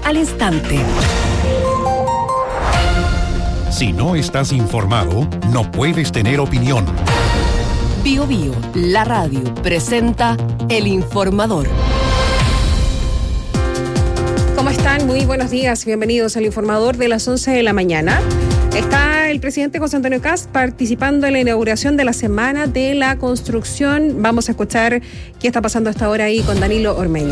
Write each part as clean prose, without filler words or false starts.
al instante. Si no estás informado, no puedes tener opinión. BioBio, la radio, presenta El Informador. ¿Cómo están? Muy buenos días. Bienvenidos al Informador de las 11 de la mañana. Está el presidente José Antonio Kast participando en la inauguración de la Semana de la Construcción. Vamos a escuchar qué está pasando hasta ahora ahí con Danilo Ormeño.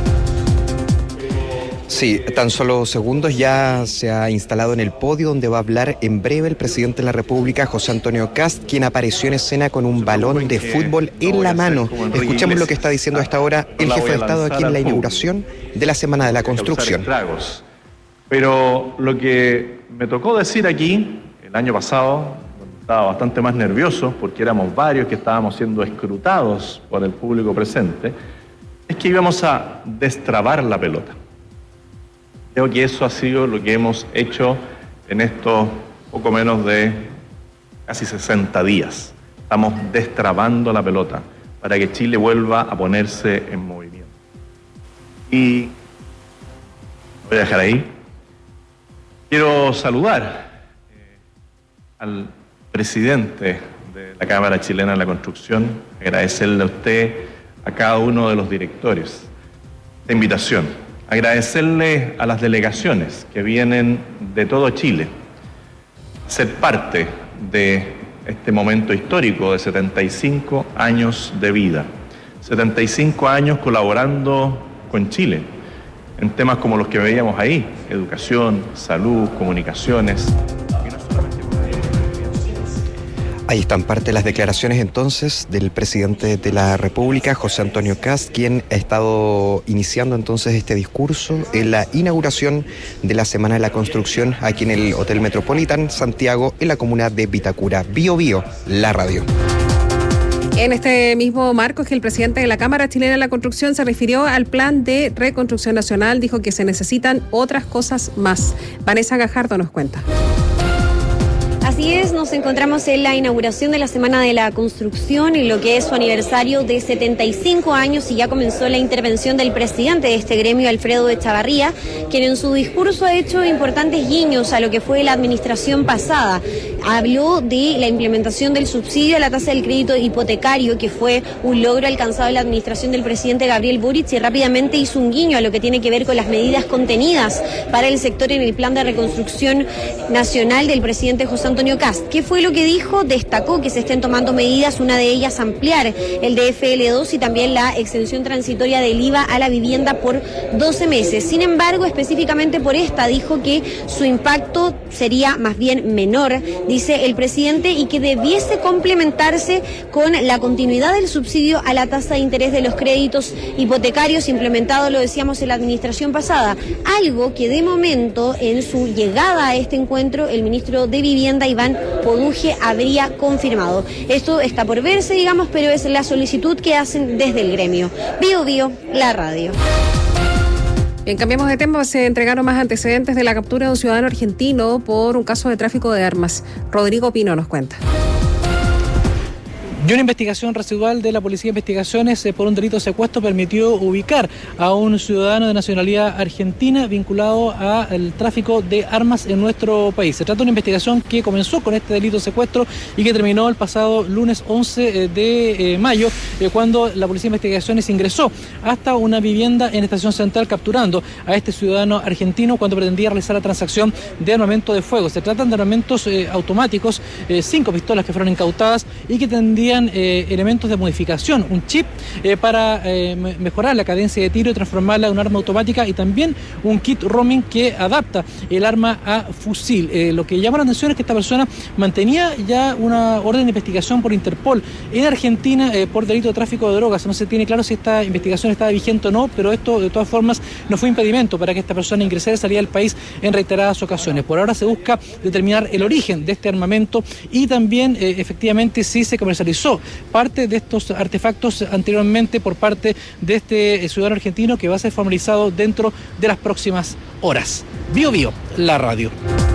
Sí, tan solo segundos ya se ha instalado en el podio donde va a hablar en breve el presidente de la República, José Antonio Kast, quien apareció en escena con un balón de fútbol en la mano. Escuchemos lo que está diciendo hasta ahora el jefe de Estado aquí en la inauguración de la Semana de la Construcción. Pero lo que me tocó decir aquí el año pasado, estaba bastante más nervioso porque éramos varios que estábamos siendo escrutados por el público presente, es que íbamos a destrabar la pelota. Creo que eso ha sido lo que hemos hecho en estos poco menos de casi 60 días. Estamos destrabando la pelota para que Chile vuelva a ponerse en movimiento. Y voy a dejar ahí. Quiero saludar al presidente de la Cámara Chilena de la Construcción, agradecerle a usted, a cada uno de los directores, esta invitación. Agradecerle a las delegaciones que vienen de todo Chile, ser parte de este momento histórico de 75 años de vida, 75 años colaborando con Chile en temas como los que veíamos ahí, educación, salud, comunicaciones. Ahí están parte de las declaraciones entonces del presidente de la República, José Antonio Kast, quien ha estado iniciando entonces este discurso en la inauguración de la Semana de la Construcción aquí en el Hotel Metropolitan Santiago, en la comuna de Vitacura. BioBio, la radio. En este mismo marco es que el presidente de la Cámara Chilena de la Construcción se refirió al plan de reconstrucción nacional, dijo que se necesitan otras cosas más. Vanessa Gajardo nos cuenta. Así es, nos encontramos en la inauguración de la Semana de la Construcción, en lo que es su aniversario de 75 años, y ya comenzó la intervención del presidente de este gremio, Alfredo Echavarría, quien en su discurso ha hecho importantes guiños a lo que fue la administración pasada. Habló de la implementación del subsidio a la tasa del crédito hipotecario, que fue un logro alcanzado en la administración del presidente Gabriel Boric, y rápidamente hizo un guiño a lo que tiene que ver con las medidas contenidas para el sector en el plan de reconstrucción nacional del presidente José Antonio Kast. ¿Qué fue lo que dijo? Destacó que se estén tomando medidas, una de ellas ampliar el DFL2 y también la exención transitoria del IVA a la vivienda por 12 meses. Sin embargo, específicamente por esta, dijo que su impacto sería más bien menor, dice el presidente, y que debiese complementarse con la continuidad del subsidio a la tasa de interés de los créditos hipotecarios implementado, lo decíamos, en la administración pasada. Algo que de momento, en su llegada a este encuentro, el ministro de Vivienda, Iván Poduje, habría confirmado. Esto está por verse, digamos, pero es la solicitud que hacen desde el gremio. BioBio, la radio. Bien, cambiamos de tema. Se entregaron más antecedentes de la captura de un ciudadano argentino por un caso de tráfico de armas. Rodrigo Pino nos cuenta. Y una investigación residual de la Policía de Investigaciones por un delito de secuestro permitió ubicar a un ciudadano de nacionalidad argentina vinculado al tráfico de armas en nuestro país. Se trata de una investigación que comenzó con este delito de secuestro y que terminó el pasado lunes 11 de mayo, cuando la Policía de Investigaciones ingresó hasta una vivienda en Estación Central capturando a este ciudadano argentino cuando pretendía realizar la transacción de armamento de fuego. Se tratan de armamentos automáticos, 5 pistolas que fueron incautadas y que tendrían elementos de modificación, un chip para mejorar la cadencia de tiro y transformarla en un arma automática, y también un kit roaming que adapta el arma a fusil. Lo que llama la atención es que esta persona mantenía ya una orden de investigación por Interpol en Argentina por delito de tráfico de drogas. No se tiene claro si esta investigación estaba vigente o no, pero esto de todas formas no fue impedimento para que esta persona ingresara y saliera del país en reiteradas ocasiones. Por ahora se busca determinar el origen de este armamento y también efectivamente si se comercializó parte de estos artefactos anteriormente por parte de este ciudadano argentino, que va a ser formalizado dentro de las próximas horas. BioBio, la radio.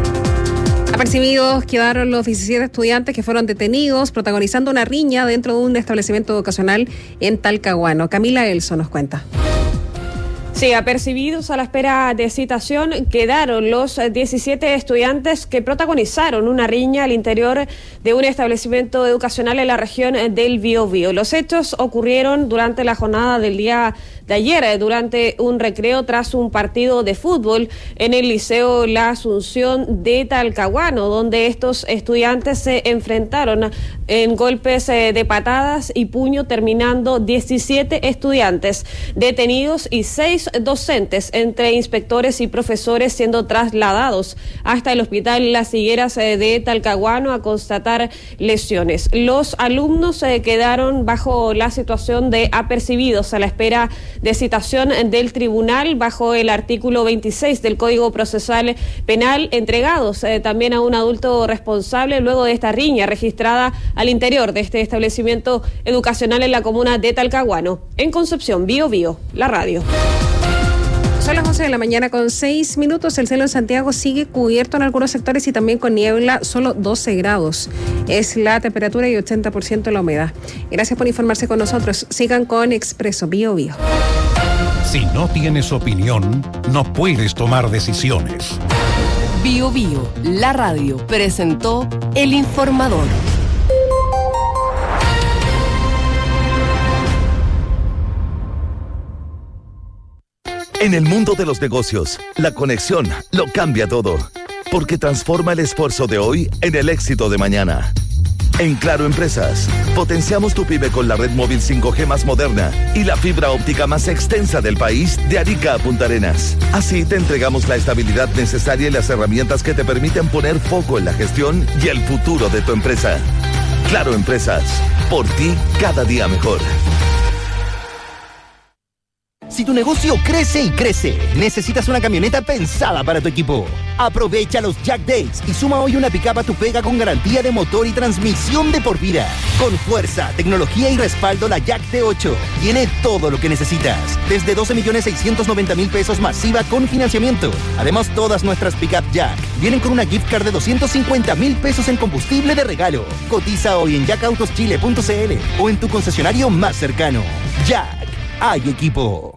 Apercibidos quedaron los 17 estudiantes que fueron detenidos protagonizando una riña dentro de un establecimiento educacional en Talcahuano. Camila Elso nos cuenta. Sí, apercibidos a la espera de citación quedaron los 17 estudiantes que protagonizaron una riña al interior de un establecimiento educacional en la región del Biobío. Los hechos ocurrieron durante la jornada del día de ayer, durante un recreo tras un partido de fútbol en el Liceo La Asunción de Talcahuano, donde estos estudiantes se enfrentaron en golpes de patadas y puño, terminando 17 estudiantes detenidos y 6 docentes, entre inspectores y profesores, siendo trasladados hasta el hospital Las Higueras de Talcahuano a constatar lesiones. Los alumnos quedaron bajo la situación de apercibidos a la espera de citación del tribunal bajo el artículo 26 del Código Procesal Penal, entregados también a un adulto responsable luego de esta riña registrada al interior de este establecimiento educacional en la comuna de Talcahuano. En Concepción, Biobío, la radio. Son las 11 de la mañana con 6 minutos. El cielo en Santiago sigue cubierto en algunos sectores y también con niebla, solo 12 grados. Es la temperatura y 80% la humedad. Gracias por informarse con nosotros. Sigan con Expreso Biobío. Si no tienes opinión, no puedes tomar decisiones. Biobío, la radio, presentó El Informador. En el mundo de los negocios, la conexión lo cambia todo, porque transforma el esfuerzo de hoy en el éxito de mañana. En Claro Empresas, potenciamos tu pyme con la red móvil 5G más moderna y la fibra óptica más extensa del país, de Arica a Punta Arenas. Así te entregamos la estabilidad necesaria y las herramientas que te permiten poner foco en la gestión y el futuro de tu empresa. Claro Empresas, por ti cada día mejor. Si tu negocio crece y crece, necesitas una camioneta pensada para tu equipo. Aprovecha los Jack Days y suma hoy una pick-up a tu pega con garantía de motor y transmisión de por vida. Con fuerza, tecnología y respaldo, la Jack T8 tiene todo lo que necesitas. Desde 12.690.000 pesos masiva con financiamiento. Además, todas nuestras pick-up Jack vienen con una gift card de 250.000 pesos en combustible de regalo. Cotiza hoy en jacautoschile.cl o en tu concesionario más cercano. Jack, hay equipo.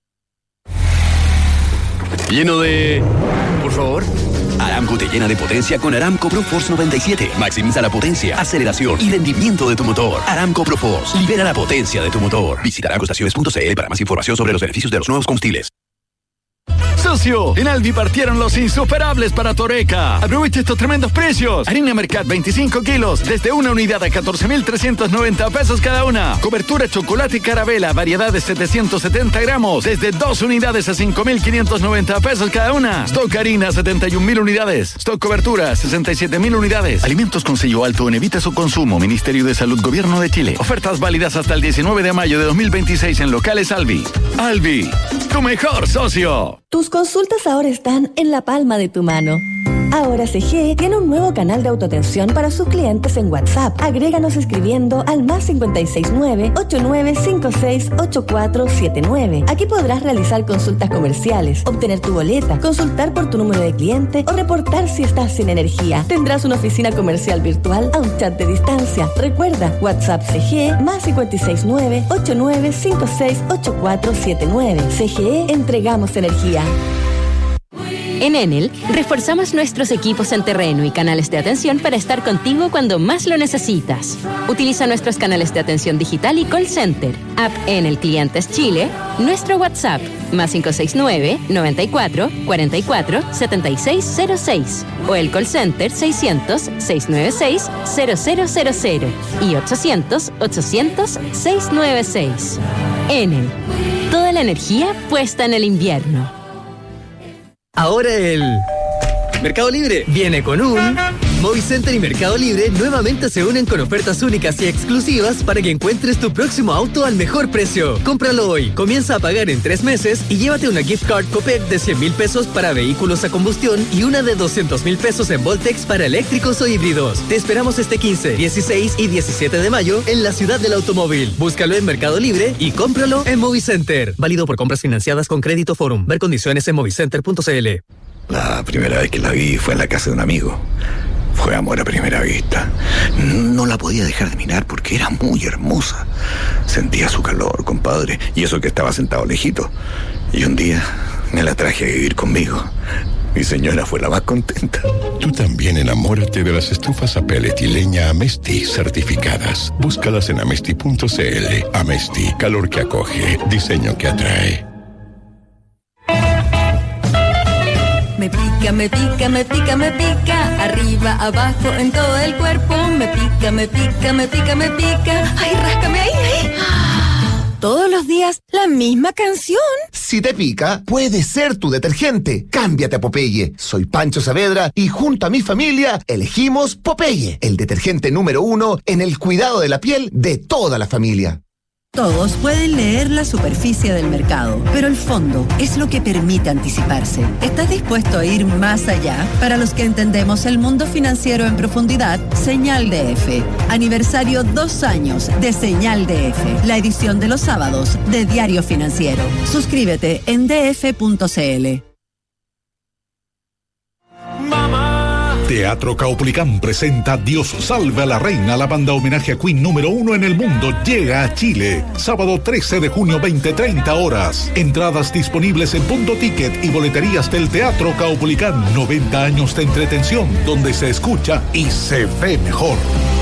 Lleno de... Por favor. Aramco te llena de potencia con Aramco ProForce 97. Maximiza la potencia, aceleración y rendimiento de tu motor. Aramco ProForce. Libera la potencia de tu motor. Visita aramcoestaciones.cl para más información sobre los beneficios de los nuevos combustibles. Socio, en Alvi partieron los insuperables para Toreca. Aprovecha estos tremendos precios. Harina Mercat 25 kilos, desde una unidad a 14.390 pesos cada una. Cobertura chocolate y carabela, variedad de 770 gramos, desde 2 unidades a 5.590 pesos cada una. Stock harina, 71.000 unidades. Stock cobertura, 67.000 unidades. Alimentos con sello alto en evita su consumo. Ministerio de Salud, Gobierno de Chile. Ofertas válidas hasta el 19 de mayo de 2026 en locales Alvi. Alvi, tu mejor socio. Tus consultas ahora están en la palma de tu mano. Ahora CG tiene un nuevo canal de autoatención para sus clientes en WhatsApp. Agréganos escribiendo al +569 8956 8479. Aquí podrás realizar consultas comerciales, obtener tu boleta, consultar por tu número de cliente o reportar si estás sin energía. Tendrás una oficina comercial virtual a un chat de distancia. Recuerda, WhatsApp CG +569 8956 8479. CGE, entregamos energía. En Enel, reforzamos nuestros equipos en terreno y canales de atención para estar contigo cuando más lo necesitas. Utiliza nuestros canales de atención digital y call center, app Enel Clientes Chile, nuestro WhatsApp, +569 94 44 7606 o el call center 600 696 0000 y 800 800 696. Enel, toda la energía puesta en el invierno. Ahora el Mercado Libre viene con un... Movicenter y Mercado Libre nuevamente se unen con ofertas únicas y exclusivas para que encuentres tu próximo auto al mejor precio. Cómpralo hoy, comienza a pagar en 3 meses y llévate una gift card Copec de 100.000 pesos para vehículos a combustión y una de 200.000 pesos en Voltex para eléctricos o híbridos. Te esperamos este 15, 16 y 17 de mayo en la ciudad del automóvil. Búscalo en Mercado Libre y cómpralo en Movicenter. Válido por compras financiadas con Crédito Forum. Ver condiciones en movicenter.cl. La primera vez que la vi fue en la casa de un amigo. Fue amor a primera vista. No la podía dejar de mirar porque era muy hermosa. Sentía su calor, compadre, y eso que estaba sentado lejito. Y un día me la traje a vivir conmigo. Mi señora fue la más contenta. Tú también enamórate de las estufas a pellet y leña Amesti certificadas. Búscalas en amesti.cl. Amesti, calor que acoge, diseño que atrae. Me pica, me pica, me pica, me pica. Arriba, abajo, en todo el cuerpo. Me pica, me pica, me pica, me pica. Ay, ráscame ahí, ahí. Todos los días, la misma canción. Si te pica, puede ser tu detergente. Cámbiate a Popeye. Soy Pancho Saavedra y junto a mi familia elegimos Popeye, el detergente número 1 en el cuidado de la piel de toda la familia. Todos pueden leer la superficie del mercado, pero el fondo es lo que permite anticiparse. ¿Estás dispuesto a ir más allá? Para los que entendemos el mundo financiero en profundidad, Señal DF. Aniversario 2 años de Señal DF, la edición de los sábados de Diario Financiero. Suscríbete en df.cl. Teatro Caupolicán presenta Dios salve a la reina. La banda homenaje a Queen número 1 en el mundo llega a Chile. Sábado 13 de junio, 20:30 horas. Entradas disponibles en Punto Ticket y boleterías del Teatro Caupolicán. 90 años de entretención donde se escucha y se ve mejor.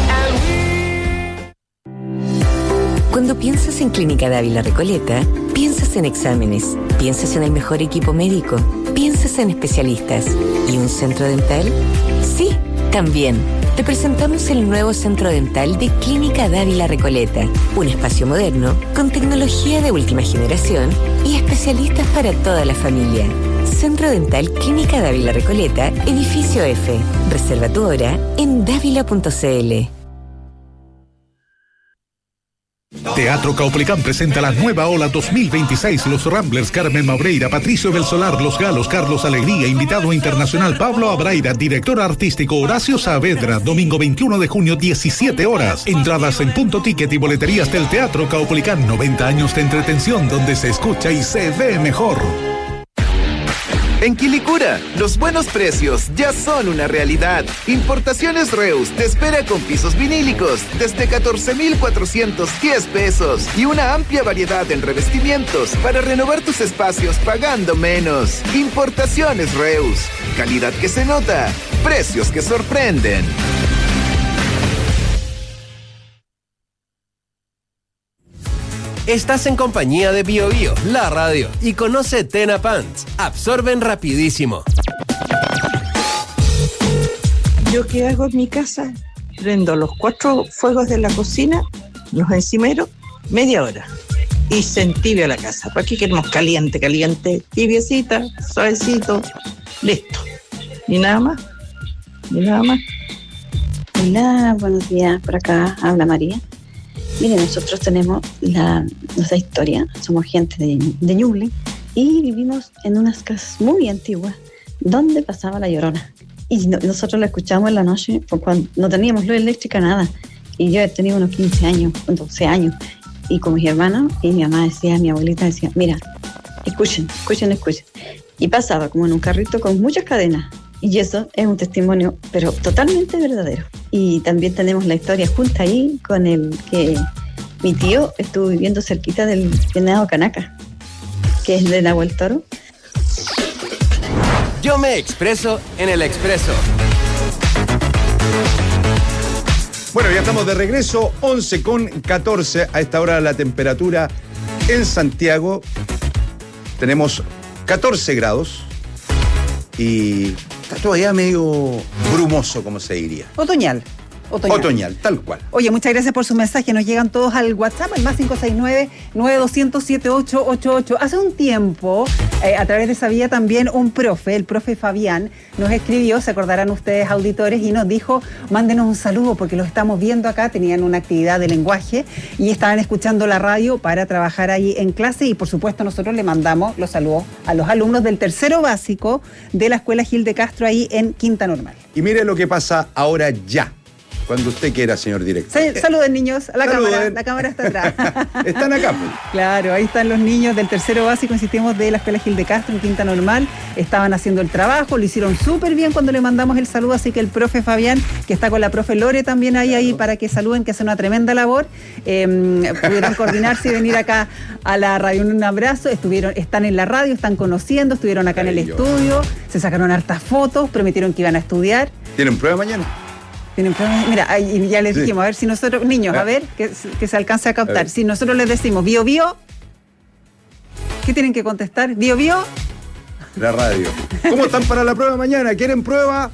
Cuando piensas en Clínica Dávila Recoleta, piensas en exámenes, piensas en el mejor equipo médico, piensas en especialistas. ¿Y un centro dental? Sí, también. Te presentamos el nuevo centro dental de Clínica Dávila Recoleta. Un espacio moderno, con tecnología de última generación y especialistas para toda la familia. Centro Dental Clínica Dávila Recoleta, edificio F. Reserva tu hora en davila.cl. Teatro Caupolicán presenta la nueva ola 2026. Los Ramblers, Carmen Maureira, Patricio del Solar, Los Galos, Carlos Alegría, invitado internacional Pablo Abraira, director artístico Horacio Saavedra, domingo 21 de junio, 17 horas. Entradas en Punto Ticket y boleterías del Teatro Caupolicán. 90 años de entretención donde se escucha y se ve mejor. En Quilicura, los buenos precios ya son una realidad. Importaciones Reus te espera con pisos vinílicos desde 14,410 pesos y una amplia variedad en revestimientos para renovar tus espacios pagando menos. Importaciones Reus, calidad que se nota, precios que sorprenden. Estás en compañía de Bio Bio, la radio, y conoce Tena Pants. Absorben rapidísimo. ¿Yo qué hago en mi casa? Prendo los 4 fuegos de la cocina, los encimeros, media hora. Y se entibia la casa. ¿Para qué queremos caliente, tibiecita, suavecito? Listo. Ni nada más. Hola, buenos días. Por acá habla María. Mire, nosotros tenemos nuestra historia, somos gente de Ñuble y vivimos en unas casas muy antiguas donde pasaba la Llorona. Y nosotros la escuchamos en la noche cuando no teníamos luz eléctrica, nada. Y yo tenía unos 15 años, 12 años. Y con mis hermanos, y mi mamá decía, mi abuelita decía, mira, escuchen. Y pasaba como en un carrito con muchas cadenas. Y eso es un testimonio, pero totalmente verdadero. Y también tenemos la historia junta ahí con el que mi tío estuvo viviendo cerquita del venado Canaca, que es de Nahuel Toro. Yo me expreso en el Expreso. Bueno, ya estamos de regreso, 11:14 a esta hora la temperatura en Santiago. Tenemos 14 grados y está todavía medio brumoso, como se diría. Otoñal, tal cual. Oye, muchas gracias por su mensaje. Nos llegan todos al WhatsApp, al más 569-9200-7888. Hace un tiempo, a través de esa vía también, el profe Fabián, nos escribió, se acordarán ustedes, auditores, y nos dijo, mándenos un saludo porque los estamos viendo acá, tenían una actividad de lenguaje y estaban escuchando la radio para trabajar ahí en clase, y por supuesto nosotros le mandamos los saludos a los alumnos del tercero básico de la Escuela Gil de Castro ahí en Quinta Normal. Y mire lo que pasa ahora ya. Cuando usted quiera, señor director. Saluden, niños, a la Saluden. cámara. La cámara está atrás. Están acá, pues. Claro, ahí están los niños del tercero básico, insistimos, de la Escuela Gil de Castro en Quinta Normal. Estaban haciendo el trabajo, lo hicieron súper bien cuando le mandamos el saludo, así que el profe Fabián, que está con la profe Lore también ahí para que saluden, que hace una tremenda labor, pudieron coordinarse y venir acá a la radio. Un abrazo, están en la radio, están conociendo, estuvieron acá en el estudio, se sacaron hartas fotos, prometieron que iban a estudiar. ¿Tienen prueba mañana? Mira, ahí ya les dijimos, a ver si nosotros, niños, a ver, que se alcance a captar. Si nosotros les decimos Bio Bio, ¿qué tienen que contestar? ¿Bio Bio? La radio. ¿Cómo están para la prueba mañana? ¿Quieren prueba?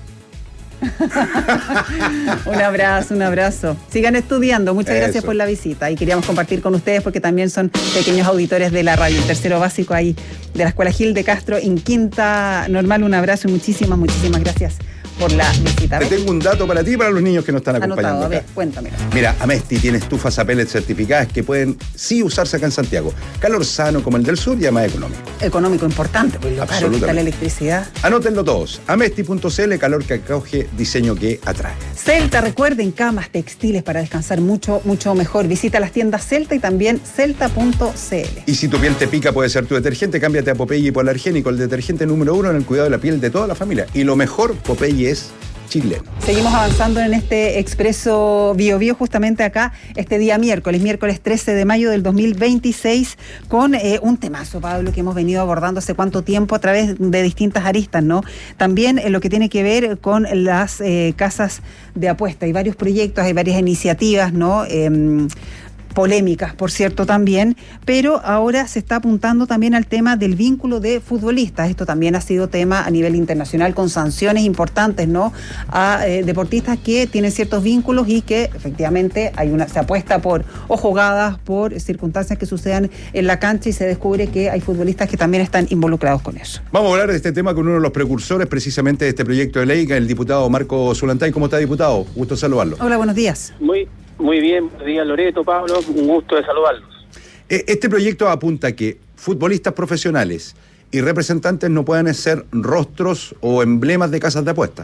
Un abrazo. Sigan estudiando. Muchas gracias por la visita. Y queríamos compartir con ustedes porque también son pequeños auditores de la radio, el tercero básico ahí de la Escuela Gil de Castro en Quinta Normal. Un abrazo y muchísimas gracias por la visita. Te tengo un dato para ti y para los niños que nos están acompañando. A ver, acá. cuéntamelo. Mira, Amesti tiene estufas a pellet certificadas que pueden sí usarse acá en Santiago. Calor sano como el del sur y además económico. Económico importante, pues lo caro que está la electricidad. Anótenlo todos. Amesti.cl, calor que acoge, diseño que atrae. Celta, recuerden, camas, textiles para descansar mucho mejor. Visita las tiendas Celta y también celta.cl. Y si tu piel te pica, puede ser tu detergente. Cámbiate a Popeye Hipoalergénico, el detergente número 1 en el cuidado de la piel de toda la familia. Y lo mejor, Popeye es chileno. Seguimos avanzando en este expreso Bio Bio justamente acá este día miércoles 13 de mayo del 2026 con un temazo, Pablo, que hemos venido abordando hace cuánto tiempo a través de distintas aristas, ¿no? También lo que tiene que ver con las casas de apuesta. Hay varios proyectos, hay varias iniciativas, ¿no? Polémicas, por cierto, también, pero ahora se está apuntando también al tema del vínculo de futbolistas. Esto también ha sido tema a nivel internacional con sanciones importantes, ¿no? A deportistas que tienen ciertos vínculos y que efectivamente se apuesta por jugadas, por circunstancias que sucedan en la cancha y se descubre que hay futbolistas que también están involucrados con eso. Vamos a hablar de este tema con uno de los precursores precisamente de este proyecto de ley, el diputado Marco Zulantay. ¿Cómo está, diputado? Gusto saludarlo. Hola, buenos días. Muy bien, buenos días Loreto, Pablo, un gusto de saludarlos. Este proyecto apunta a que futbolistas profesionales y representantes no puedan ser rostros o emblemas de casas de apuestas.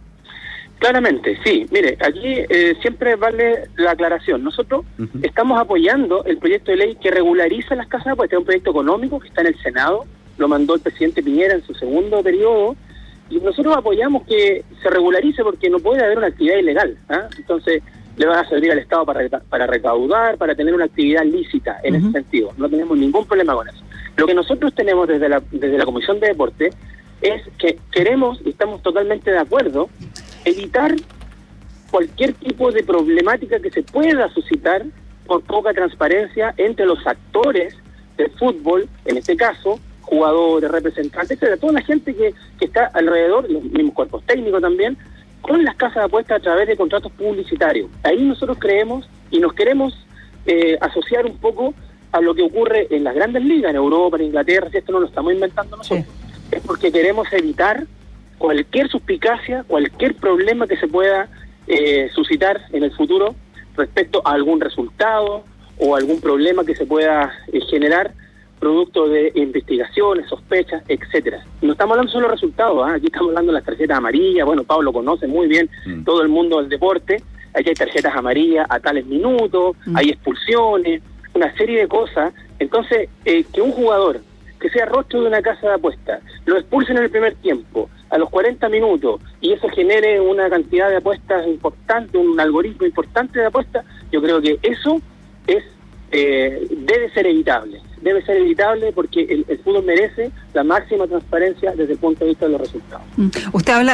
Claramente, sí. Mire, aquí siempre vale la aclaración. Nosotros estamos apoyando el proyecto de ley que regulariza las casas de apuestas. Es un proyecto económico que está en el Senado, lo mandó el presidente Piñera en su segundo periodo, y nosotros apoyamos que se regularice porque no puede haber una actividad ilegal, ¿eh? Entonces le va a servir al Estado para recaudar, para tener una actividad lícita en ese sentido. No tenemos ningún problema con eso. Lo que nosotros tenemos desde la Comisión de Deporte es que queremos, y estamos totalmente de acuerdo, evitar cualquier tipo de problemática que se pueda suscitar por poca transparencia entre los actores del fútbol, en este caso, jugadores, representantes, etcétera, toda la gente que está alrededor, los mismos cuerpos técnicos también, con las casas de apuestas a través de contratos publicitarios. Ahí nosotros creemos y nos queremos asociar un poco a lo que ocurre en las grandes ligas, en Europa, en Inglaterra, si esto no lo estamos inventando nosotros. Sí. Es porque queremos evitar cualquier suspicacia, cualquier problema que se pueda suscitar en el futuro respecto a algún resultado o algún problema que se pueda generar producto de investigaciones, sospechas, etcétera. No estamos hablando solo de resultados, aquí estamos hablando de las tarjetas amarillas. Bueno, Pablo conoce muy bien todo el mundo del deporte. Aquí hay tarjetas amarillas a tales minutos, hay expulsiones, una serie de cosas. Entonces, que un jugador que sea rostro de una casa de apuestas, lo expulsen en el primer tiempo, a los 40 minutos, y eso genere una cantidad de apuestas importante, un algoritmo importante de apuestas, yo creo que eso es debe ser evitable. Debe ser evitable porque el fútbol merece la máxima transparencia desde el punto de vista de los resultados. Usted habla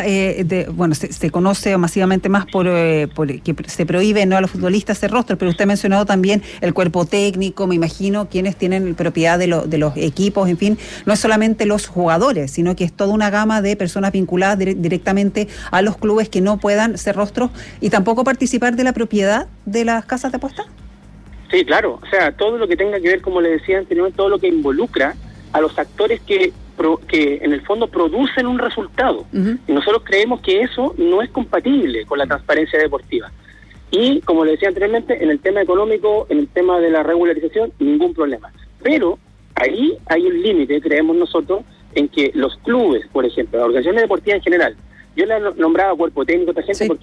se conoce masivamente más por que se prohíbe, ¿no?, a los futbolistas hacer rostro, pero usted ha mencionado también el cuerpo técnico, me imagino, quienes tienen propiedad de los equipos, en fin, no es solamente los jugadores, sino que es toda una gama de personas vinculadas directamente a los clubes que no puedan ser rostros y tampoco participar de la propiedad de las casas de apuestas. Sí, claro, o sea, todo lo que tenga que ver, como le decía anteriormente, todo lo que involucra a los actores que en el fondo producen un resultado. Y nosotros creemos que eso no es compatible con la transparencia deportiva. Y, como le decía anteriormente, en el tema económico, en el tema de la regularización, ningún problema. Pero ahí hay un límite, creemos nosotros, en que los clubes, por ejemplo, las organizaciones deportivas en general, yo le nombraba cuerpo técnico a esta gente porque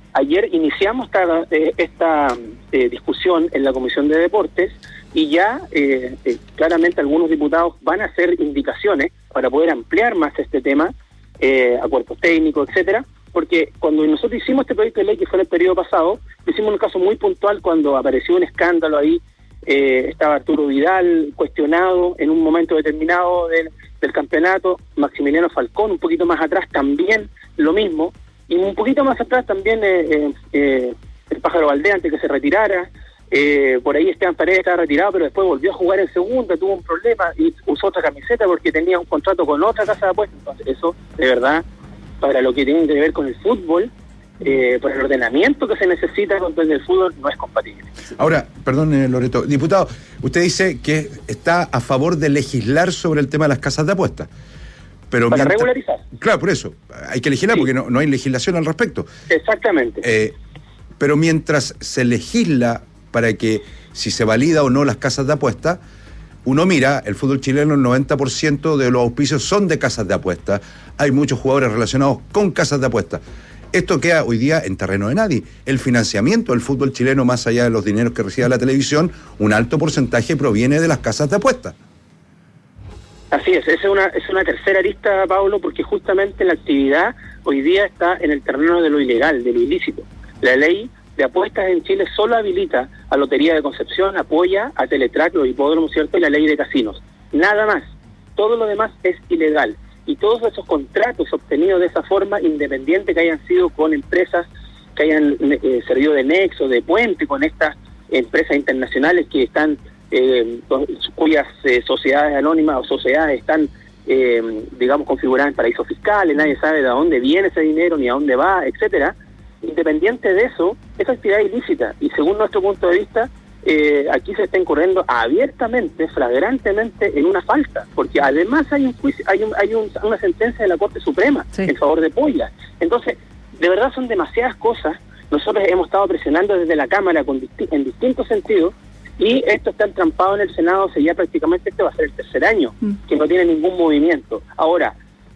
ayer iniciamos esta discusión en la Comisión de Deportes y ya claramente algunos diputados van a hacer indicaciones para poder ampliar más este tema a cuerpos técnicos, etcétera, porque cuando nosotros hicimos este proyecto de ley, que fue en el periodo pasado, hicimos un caso muy puntual cuando apareció un escándalo ahí. Estaba Arturo Vidal cuestionado en un momento determinado del campeonato, Maximiliano Falcón un poquito más atrás también lo mismo, y un poquito más atrás también el Pájaro Valdés antes que se retirara, por ahí Esteban Paredes estaba retirado pero después volvió a jugar en segunda, tuvo un problema y usó otra camiseta porque tenía un contrato con otra casa de apuestas. Entonces eso de verdad, para lo que tiene que ver con el fútbol, por el ordenamiento que se necesita con el fútbol, no es compatible. Ahora, perdón, Loreto, diputado, usted dice que está a favor de legislar sobre el tema de las casas de apuestas. Pero para regularizar. Claro, por eso, hay que legislar porque no hay legislación al respecto. Exactamente. Pero mientras se legisla para que si se valida o no las casas de apuestas, uno mira, el fútbol chileno, el 90% de los auspicios son de casas de apuestas. Hay muchos jugadores relacionados con casas de apuestas. Esto queda hoy día en terreno de nadie. El financiamiento del fútbol chileno, más allá de los dineros que recibe la televisión, un alto porcentaje proviene de las casas de apuestas. Así es una tercera arista, Pablo, porque justamente la actividad hoy día está en el terreno de lo ilegal, de lo ilícito. La ley de apuestas en Chile solo habilita a Lotería de Concepción, apoya a Teletrack, los hipódromos, ¿cierto?, y la ley de casinos. Nada más. Todo lo demás es ilegal. Y todos esos contratos obtenidos de esa forma, independiente que hayan sido con empresas que hayan servido de nexo, de puente con estas empresas internacionales que están, cuyas sociedades anónimas o sociedades están, digamos, configuradas en paraísos fiscales, nadie sabe de dónde viene ese dinero, ni a dónde va, etcétera. Independiente de eso, esa actividad es ilícita y según nuestro punto de vista, aquí se está incurriendo abiertamente, flagrantemente en una falta, porque además hay un juicio, una sentencia de la Corte Suprema en favor de Polla. Entonces, de verdad son demasiadas cosas. Nosotros hemos estado presionando desde la Cámara en distintos sentidos y esto está entrampado en el Senado, o sea, ya prácticamente este va a ser el tercer año que no tiene ningún movimiento. Ahora,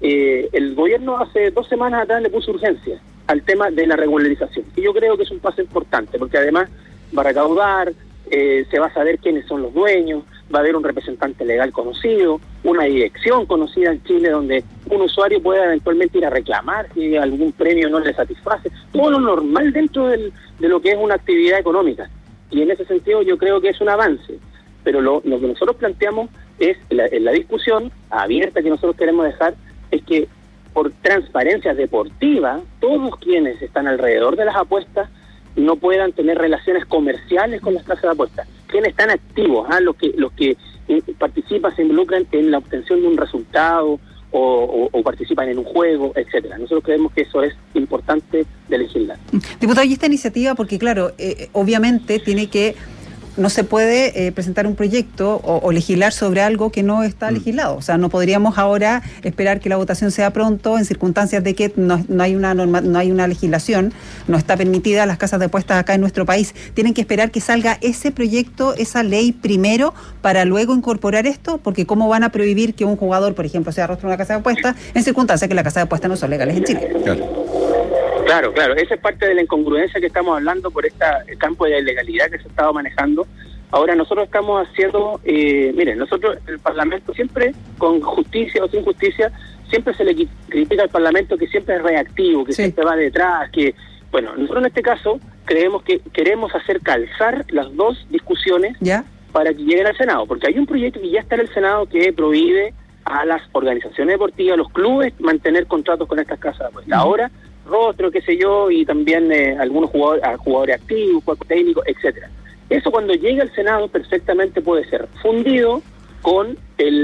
el gobierno hace 2 semanas atrás le puso urgencia al tema de la regularización, y yo creo que es un paso importante, porque además va a recaudar, se va a saber quiénes son los dueños, va a haber un representante legal conocido, una dirección conocida en Chile donde un usuario pueda eventualmente ir a reclamar si algún premio no le satisface, todo lo normal dentro de lo que es una actividad económica. Y en ese sentido yo creo que es un avance, pero lo que nosotros planteamos es, la discusión abierta que nosotros queremos dejar, es que por transparencia deportiva, todos quienes están alrededor de las apuestas no puedan tener relaciones comerciales con las casas de apuestas. Quienes están activos, los que participan, se involucran en la obtención de un resultado o participan en un juego, etcétera. Nosotros creemos que eso es importante de legislar. Diputado, y esta iniciativa, porque claro, obviamente no se puede presentar un proyecto o legislar sobre algo que no está legislado. O sea, no podríamos ahora esperar que la votación sea pronto en circunstancias de que no hay una legislación, no está permitida las casas de apuestas acá en nuestro país. Tienen que esperar que salga ese proyecto, esa ley primero, para luego incorporar esto, porque ¿cómo van a prohibir que un jugador, por ejemplo, se arrastre a una casa de apuestas en circunstancias que las casas de apuestas no son legales en Chile? Claro, esa es parte de la incongruencia que estamos hablando por el campo de la ilegalidad que se estaba manejando. Ahora nosotros estamos haciendo, miren, nosotros el Parlamento siempre, con justicia o sin justicia, siempre se le critica al Parlamento que siempre es reactivo, que siempre va detrás, que, bueno, nosotros en este caso creemos que queremos hacer calzar las dos discusiones para que lleguen al Senado, porque hay un proyecto que ya está en el Senado que prohíbe a las organizaciones deportivas, a los clubes, mantener contratos con estas casas de apuestas. Ahora, rostro, qué sé yo, y también algunos jugadores activos, cuerpos técnicos, etcétera. Eso cuando llegue al Senado perfectamente puede ser fundido con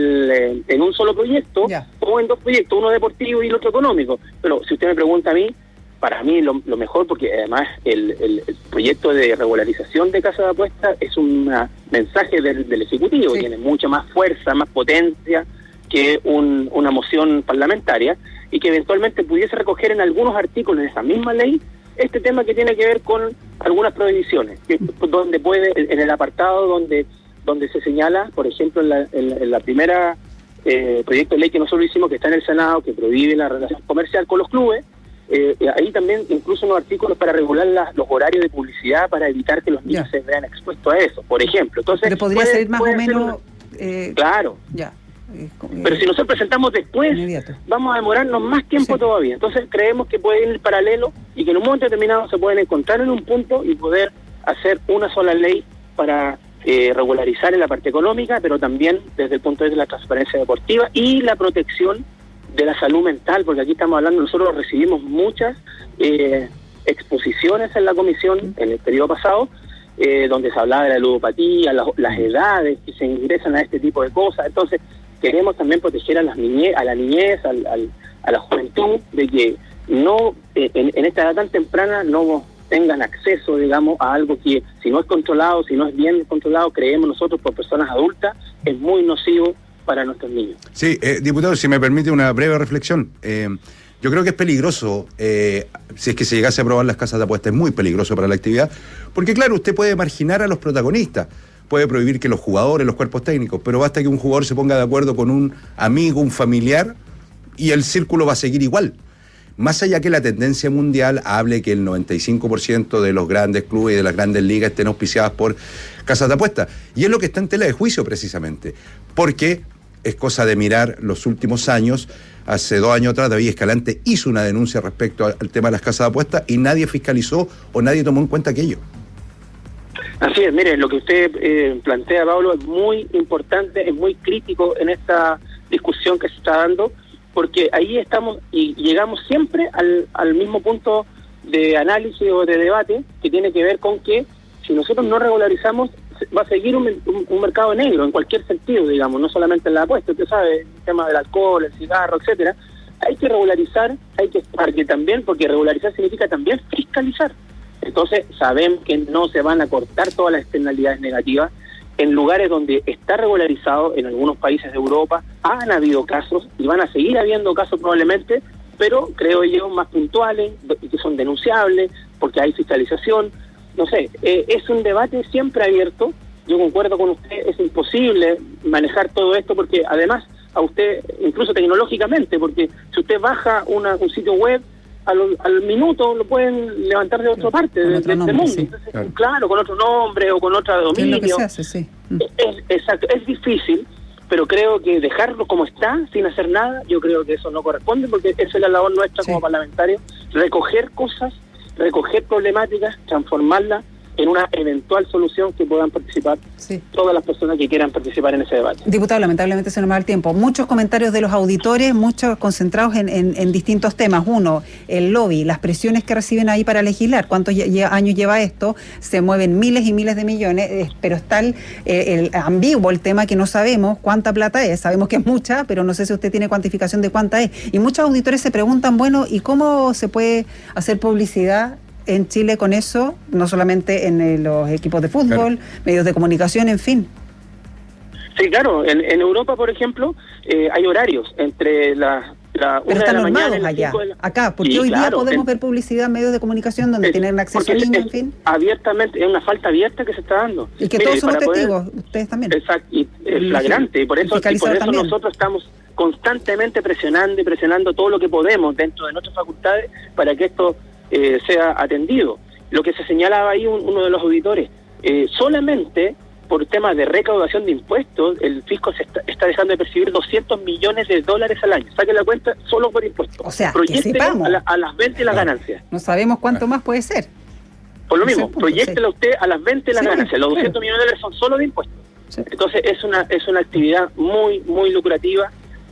en un solo proyecto o en 2 proyectos, uno deportivo y el otro económico. Pero si usted me pregunta a mí, para mí lo mejor, porque además el proyecto de regularización de casas de apuestas es un mensaje del Ejecutivo, tiene mucha más fuerza, más potencia que una moción parlamentaria, y que eventualmente pudiese recoger en algunos artículos de esa misma ley este tema que tiene que ver con algunas prohibiciones, donde puede, en el apartado donde se señala, por ejemplo, en la primera proyecto de ley que nosotros hicimos, que está en el Senado, que prohíbe la relación comercial con los clubes, ahí también incluso unos artículos para regular los horarios de publicidad para evitar que los niños se vean expuestos a eso, por ejemplo. Entonces, pero podría ser más o menos... claro. Ya. Pero si nosotros presentamos después, vamos a demorarnos más tiempo todavía. Entonces creemos que puede ir paralelo y que en un momento determinado se pueden encontrar en un punto y poder hacer una sola ley para regularizar en la parte económica, pero también desde el punto de vista de la transparencia deportiva y la protección de la salud mental, porque aquí estamos hablando, nosotros recibimos muchas exposiciones en la comisión en el periodo pasado, donde se hablaba de la ludopatía, las edades que se ingresan a este tipo de cosas. Entonces queremos también proteger a la niñez, a la juventud, de que no en esta edad tan temprana no tengan acceso, digamos, a algo que si no es controlado, si no es bien controlado, creemos nosotros por personas adultas, es muy nocivo para nuestros niños. Sí, diputado, si me permite una breve reflexión. Yo creo que es peligroso, si es que se llegase a aprobar las casas de apuestas, es muy peligroso para la actividad, porque claro, usted puede marginar a los protagonistas, puede prohibir que los jugadores, los cuerpos técnicos, pero basta que un jugador se ponga de acuerdo con un amigo, un familiar, y el círculo va a seguir igual. Más allá que la tendencia mundial hable que el 95% de los grandes clubes y de las grandes ligas estén auspiciadas por casas de apuestas. Y es lo que está en tela de juicio precisamente, porque es cosa de mirar los últimos años. Hace 2 años atrás David Escalante hizo una denuncia respecto al tema de las casas de apuestas y nadie fiscalizó o nadie tomó en cuenta aquello. Así es, mire, lo que usted plantea, Pablo, es muy importante, es muy crítico en esta discusión que se está dando, porque ahí estamos y llegamos siempre al mismo punto de análisis o de debate que tiene que ver con que si nosotros no regularizamos va a seguir un mercado negro en cualquier sentido, digamos, no solamente en la apuesta, usted sabe, el tema del alcohol, el cigarro, etcétera. Hay que regularizar, porque regularizar significa también fiscalizar. Entonces sabemos que no se van a cortar todas las externalidades negativas. En lugares donde está regularizado, en algunos países de Europa, han habido casos y van a seguir habiendo casos probablemente, pero creo yo más puntuales, que son denunciables, porque hay fiscalización. No sé, es un debate siempre abierto. Yo concuerdo con usted, es imposible manejar todo esto porque además a usted, incluso tecnológicamente, porque si usted baja un sitio web, al minuto lo pueden levantar de otra parte del mundo. Sí, entonces, claro, con otro nombre o con otro dominio. Es lo que se hace, sí. Exacto, es difícil, pero creo que dejarlo como está, sin hacer nada, yo creo que eso no corresponde, porque esa es la labor nuestra como parlamentarios, recoger cosas, recoger problemáticas, transformarlas en una eventual solución que puedan participar todas las personas que quieran participar en ese debate. Diputado, lamentablemente se nos va el tiempo. Muchos comentarios de los auditores, muchos concentrados en distintos temas. Uno, el lobby, las presiones que reciben ahí para legislar. ¿Cuántos años lleva esto? Se mueven miles y miles de millones, pero está el ambiguo el tema que no sabemos cuánta plata es. Sabemos que es mucha, pero no sé si usted tiene cuantificación de cuánta es. Y muchos auditores se preguntan, bueno, ¿y cómo se puede hacer publicidad en Chile con eso, no solamente en los equipos de fútbol, medios de comunicación, en fin? Sí, claro, en Europa, por ejemplo, hay horarios entre la pero una están de la mañana normados allá, acá, porque hoy día podemos ver publicidad en medios de comunicación donde tienen acceso a niños, en fin. Abiertamente, es una falta abierta que se está dando. Y que todos somos testigos, ustedes también. Exacto, y es flagrante, y por eso nosotros estamos constantemente presionando todo lo que podemos dentro de nuestras facultades para que esto sea atendido. Lo que se señalaba ahí uno de los auditores, solamente por temas de recaudación de impuestos, el fisco está dejando de percibir $200 millones al año. Saque la cuenta solo por impuestos. O sea, proyéctelo a las ventas y las ganancias. No sabemos cuánto más puede ser. Por lo mismo, proyéctelo usted a las ventas y las ganancias. Los $200 millones son solo de impuestos. Sí. Entonces es una actividad muy, muy lucrativa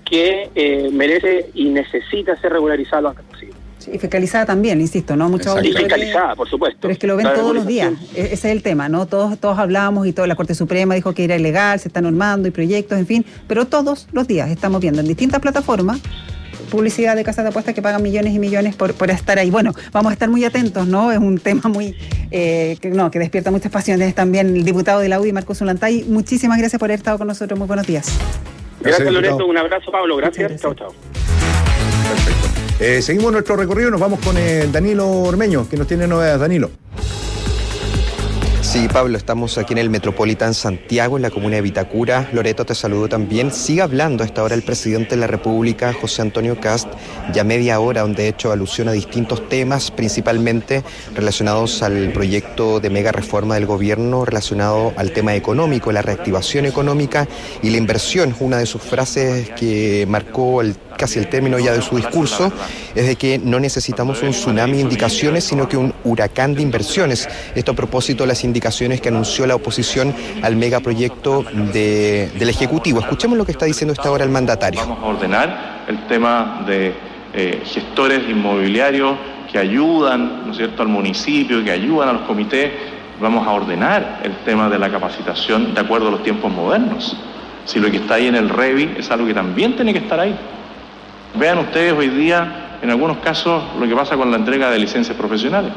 que merece y necesita ser regularizada lo antes posible. Y fiscalizada también, insisto, ¿no? Muchos y fiscalizada, por supuesto. Pero es que lo ven todos los días. Ese es el tema, ¿no? Todos hablamos y toda la Corte Suprema dijo que era ilegal, se está normando y proyectos, en fin. Pero todos los días estamos viendo en distintas plataformas publicidad de casas de apuestas que pagan millones y millones por estar ahí. Bueno, vamos a estar muy atentos, ¿no? Es un tema muy que despierta muchas pasiones también. El diputado de la UDI, Marcos Ollantay, muchísimas gracias por haber estado con nosotros. Muy buenos días. Gracias, Loreto. Un abrazo, Pablo. Gracias. Chao. Perfecto. Seguimos nuestro recorrido, nos vamos con Danilo Ormeño, que nos tiene novedades. Danilo. Sí, Pablo, estamos aquí en el Metropolitan Santiago, en la comuna de Vitacura. Loreto, te saludo también. Sigue hablando a esta hora el presidente de la República, José Antonio Kast, ya media hora, donde ha hecho alusión a distintos temas, principalmente relacionados al proyecto de mega reforma del gobierno, relacionado al tema económico, la reactivación económica y la inversión. Una de sus frases que marcó casi el término ya de su discurso es de que no necesitamos un tsunami de indicaciones, sino que un huracán de inversiones. Esto a propósito de las indicaciones que anunció la oposición al megaproyecto del Ejecutivo. Escuchemos lo que está diciendo esta hora el mandatario. Vamos a ordenar el tema de gestores inmobiliarios que ayudan, ¿no es cierto?, al municipio, que ayudan a los comités. Vamos a ordenar el tema de la capacitación de acuerdo a los tiempos modernos. Si lo que está ahí en el REVI es algo que también tiene que estar ahí. Vean ustedes hoy día, en algunos casos, lo que pasa con la entrega de licencias profesionales.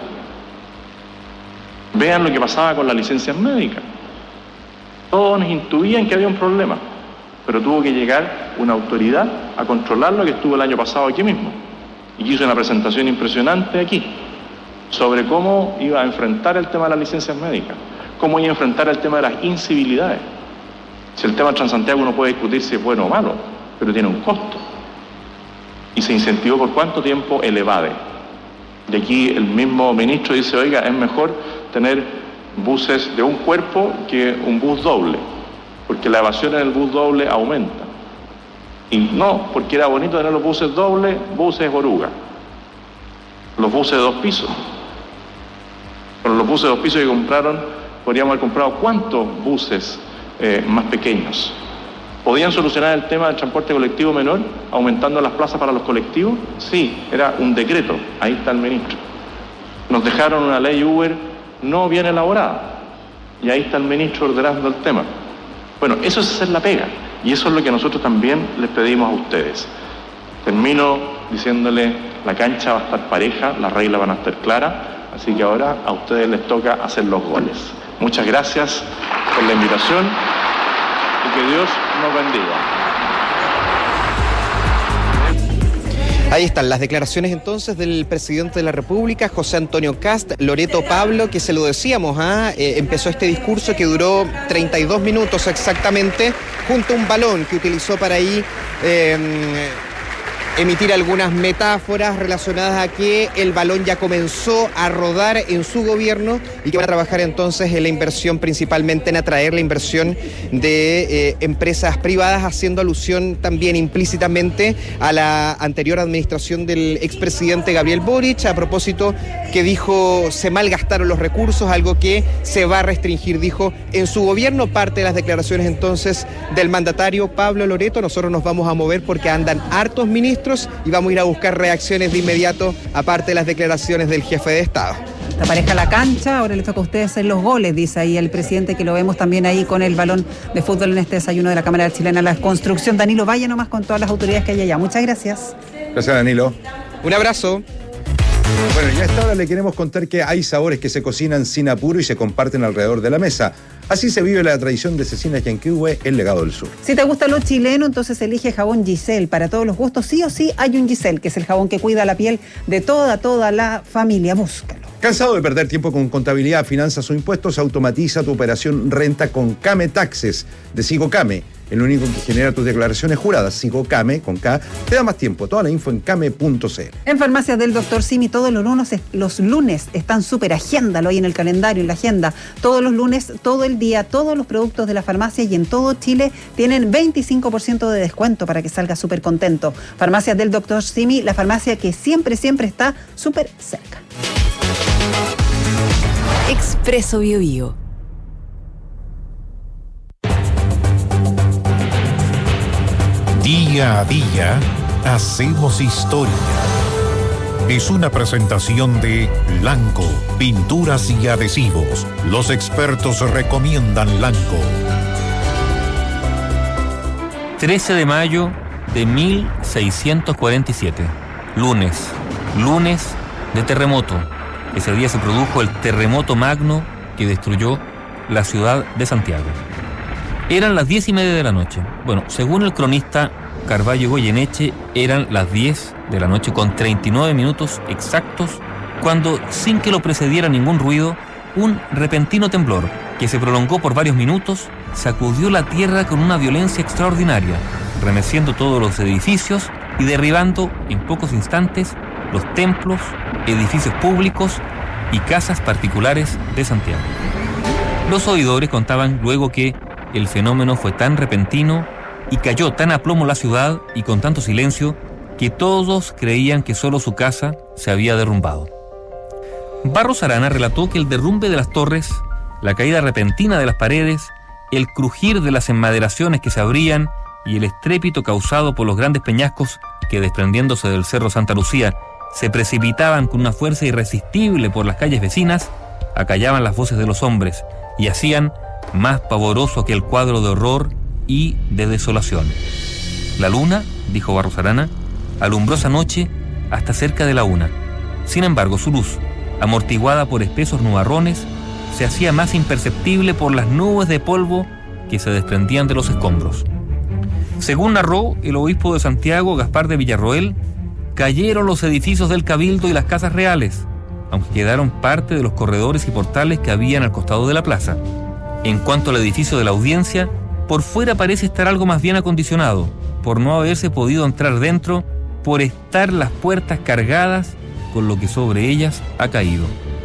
Vean lo que pasaba con las licencias médicas. Todos nos intuían que había un problema, pero tuvo que llegar una autoridad a controlarlo, que estuvo el año pasado aquí mismo, y hizo una presentación impresionante aquí, sobre cómo iba a enfrentar el tema de las licencias médicas, cómo iba a enfrentar el tema de las incivilidades. Si el tema de Transantiago no puede discutir si es bueno o malo, pero tiene un costo. Y se incentivó por cuánto tiempo el EVADE. Y aquí el mismo ministro dice, oiga, es mejor tener buses de un cuerpo que un bus doble, porque la evasión en el bus doble aumenta. Y no, porque era bonito tener los buses dobles, buses oruga. Los buses de 2 pisos. Con los buses de 2 pisos que compraron, podríamos haber comprado ¿cuántos buses más pequeños? ¿Podían solucionar el tema del transporte colectivo menor aumentando las plazas para los colectivos? Sí, era un decreto, ahí está el ministro. Nos dejaron una ley Uber no bien elaborada y ahí está el ministro ordenando el tema. Bueno, eso es hacer la pega y eso es lo que nosotros también les pedimos a ustedes. Termino diciéndole, la cancha va a estar pareja, las reglas van a estar claras, así que ahora a ustedes les toca hacer los goles. Muchas gracias por la invitación. Y que Dios nos bendiga. Ahí están las declaraciones entonces del presidente de la República, José Antonio Kast. Loreto, Pablo, que se lo decíamos, empezó este discurso que duró 32 minutos exactamente, junto a un balón que utilizó para ahí emitir algunas metáforas relacionadas a que el balón ya comenzó a rodar en su gobierno y que van a trabajar entonces en la inversión, principalmente en atraer la inversión de empresas privadas, haciendo alusión también implícitamente a la anterior administración del expresidente Gabriel Boric, a propósito que dijo se malgastaron los recursos, algo que se va a restringir, dijo, en su gobierno. Parte de las declaraciones entonces del mandatario Pablo Loreto. Nosotros nos vamos a mover porque andan hartos ministros y vamos a ir a buscar reacciones de inmediato, aparte de las declaraciones del jefe de Estado. Esta pareja la cancha, ahora les toca a ustedes hacer los goles, dice ahí el presidente, que lo vemos también ahí con el balón de fútbol en este desayuno de la Cámara Chilena de la Construcción. Danilo, vaya nomás con todas las autoridades que hay allá. Muchas gracias. Gracias, Danilo. Un abrazo. Bueno, y a esta hora le queremos contar que hay sabores que se cocinan sin apuro y se comparten alrededor de la mesa. Así se vive la tradición de Cecinas Yanquihue, el legado del sur. Si te gusta lo chileno, entonces elige jabón Giselle. Para todos los gustos, sí o sí, hay un Giselle, que es el jabón que cuida la piel de toda la familia. Búscalo. ¿Cansado de perder tiempo con contabilidad, finanzas o impuestos? Automatiza tu operación renta con Came Taxes de Sigocame, el único que genera tus declaraciones juradas. Sigocame, con K, te da más tiempo. Toda la info en came.cl. En Farmacias del Dr. Simi, todos los lunes están súper, agéndalo ahí en el calendario, en la agenda. Todos los lunes, todo el día, todos los productos de la farmacia y en todo Chile tienen 25% de descuento para que salgas súper contento. Farmacias del Dr. Simi, la farmacia que siempre está súper cerca. Expreso BioBio. Día a día hacemos historia. Es una presentación de Lanco, pinturas y adhesivos. Los expertos recomiendan Lanco. 13 de mayo de 1647. Lunes de terremoto. Ese día se produjo el terremoto magno que destruyó la ciudad de Santiago. Eran las 10:30 de la noche. Bueno, según el cronista Carvalho Goyeneche, eran las 10 de la noche con 39 minutos exactos cuando, sin que lo precediera ningún ruido, Un repentino temblor, que se prolongó por varios minutos, sacudió la tierra con una violencia extraordinaria, remeciendo todos los edificios y derribando en pocos instantes los templos, edificios públicos y casas particulares de Santiago. Los oidores contaban luego que el fenómeno fue tan repentino y cayó tan a plomo la ciudad y con tanto silencio que todos creían que solo su casa se había derrumbado. Barros Arana relató que el derrumbe de las torres, la caída repentina de las paredes, el crujir de las enmaderaciones que se abrían y el estrépito causado por los grandes peñascos que, desprendiéndose del Cerro Santa Lucía, se precipitaban con una fuerza irresistible por las calles vecinas, acallaban las voces de los hombres y hacían más pavoroso aquel cuadro de horror y de desolación. La luna, dijo Barros Arana, alumbró esa noche hasta cerca de la 1. Sin embargo, su luz, amortiguada por espesos nubarrones, se hacía más imperceptible por las nubes de polvo que se desprendían de los escombros. Según narró el obispo de Santiago, Gaspar de Villarroel, cayeron los edificios del Cabildo y las casas reales, aunque quedaron parte de los corredores y portales que habían al costado de la plaza. En cuanto al edificio de la Audiencia, por fuera parece estar algo más bien acondicionado, por no haberse podido entrar dentro, por estar las puertas cargadas con lo que sobre ellas ha caído.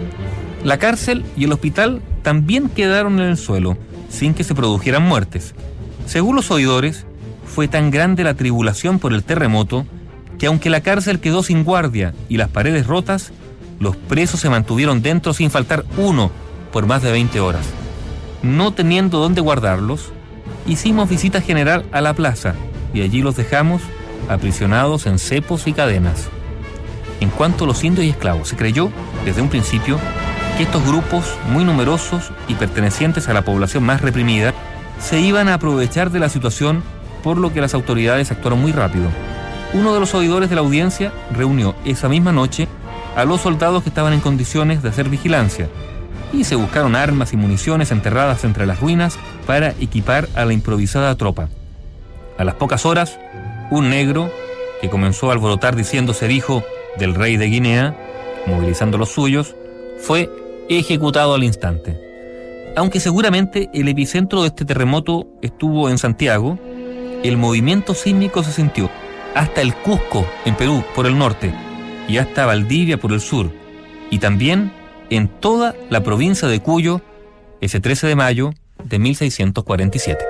La cárcel y el hospital también quedaron en el suelo, sin que se produjeran muertes. Según los oidores, fue tan grande la tribulación por el terremoto que aunque la cárcel quedó sin guardia y las paredes rotas, los presos se mantuvieron dentro sin faltar uno por más de 20 horas. No teniendo dónde guardarlos, hicimos visita general a la plaza y allí los dejamos aprisionados en cepos y cadenas. En cuanto a los indios y esclavos, se creyó desde un principio que estos grupos, muy numerosos y pertenecientes a la población más reprimida, se iban a aprovechar de la situación, por lo que las autoridades actuaron muy rápido. Uno de los oidores de la Audiencia reunió esa misma noche a los soldados que estaban en condiciones de hacer vigilancia y se buscaron armas y municiones enterradas entre las ruinas para equipar a la improvisada tropa. A las pocas horas, un negro, que comenzó a alborotar diciendo ser hijo del rey de Guinea, movilizando los suyos, fue ejecutado al instante. Aunque seguramente el epicentro de este terremoto estuvo en Santiago, el movimiento sísmico se sintió hasta el Cusco, en Perú, por el norte, y hasta Valdivia, por el sur, y también en toda la provincia de Cuyo, ese 13 de mayo de 1647.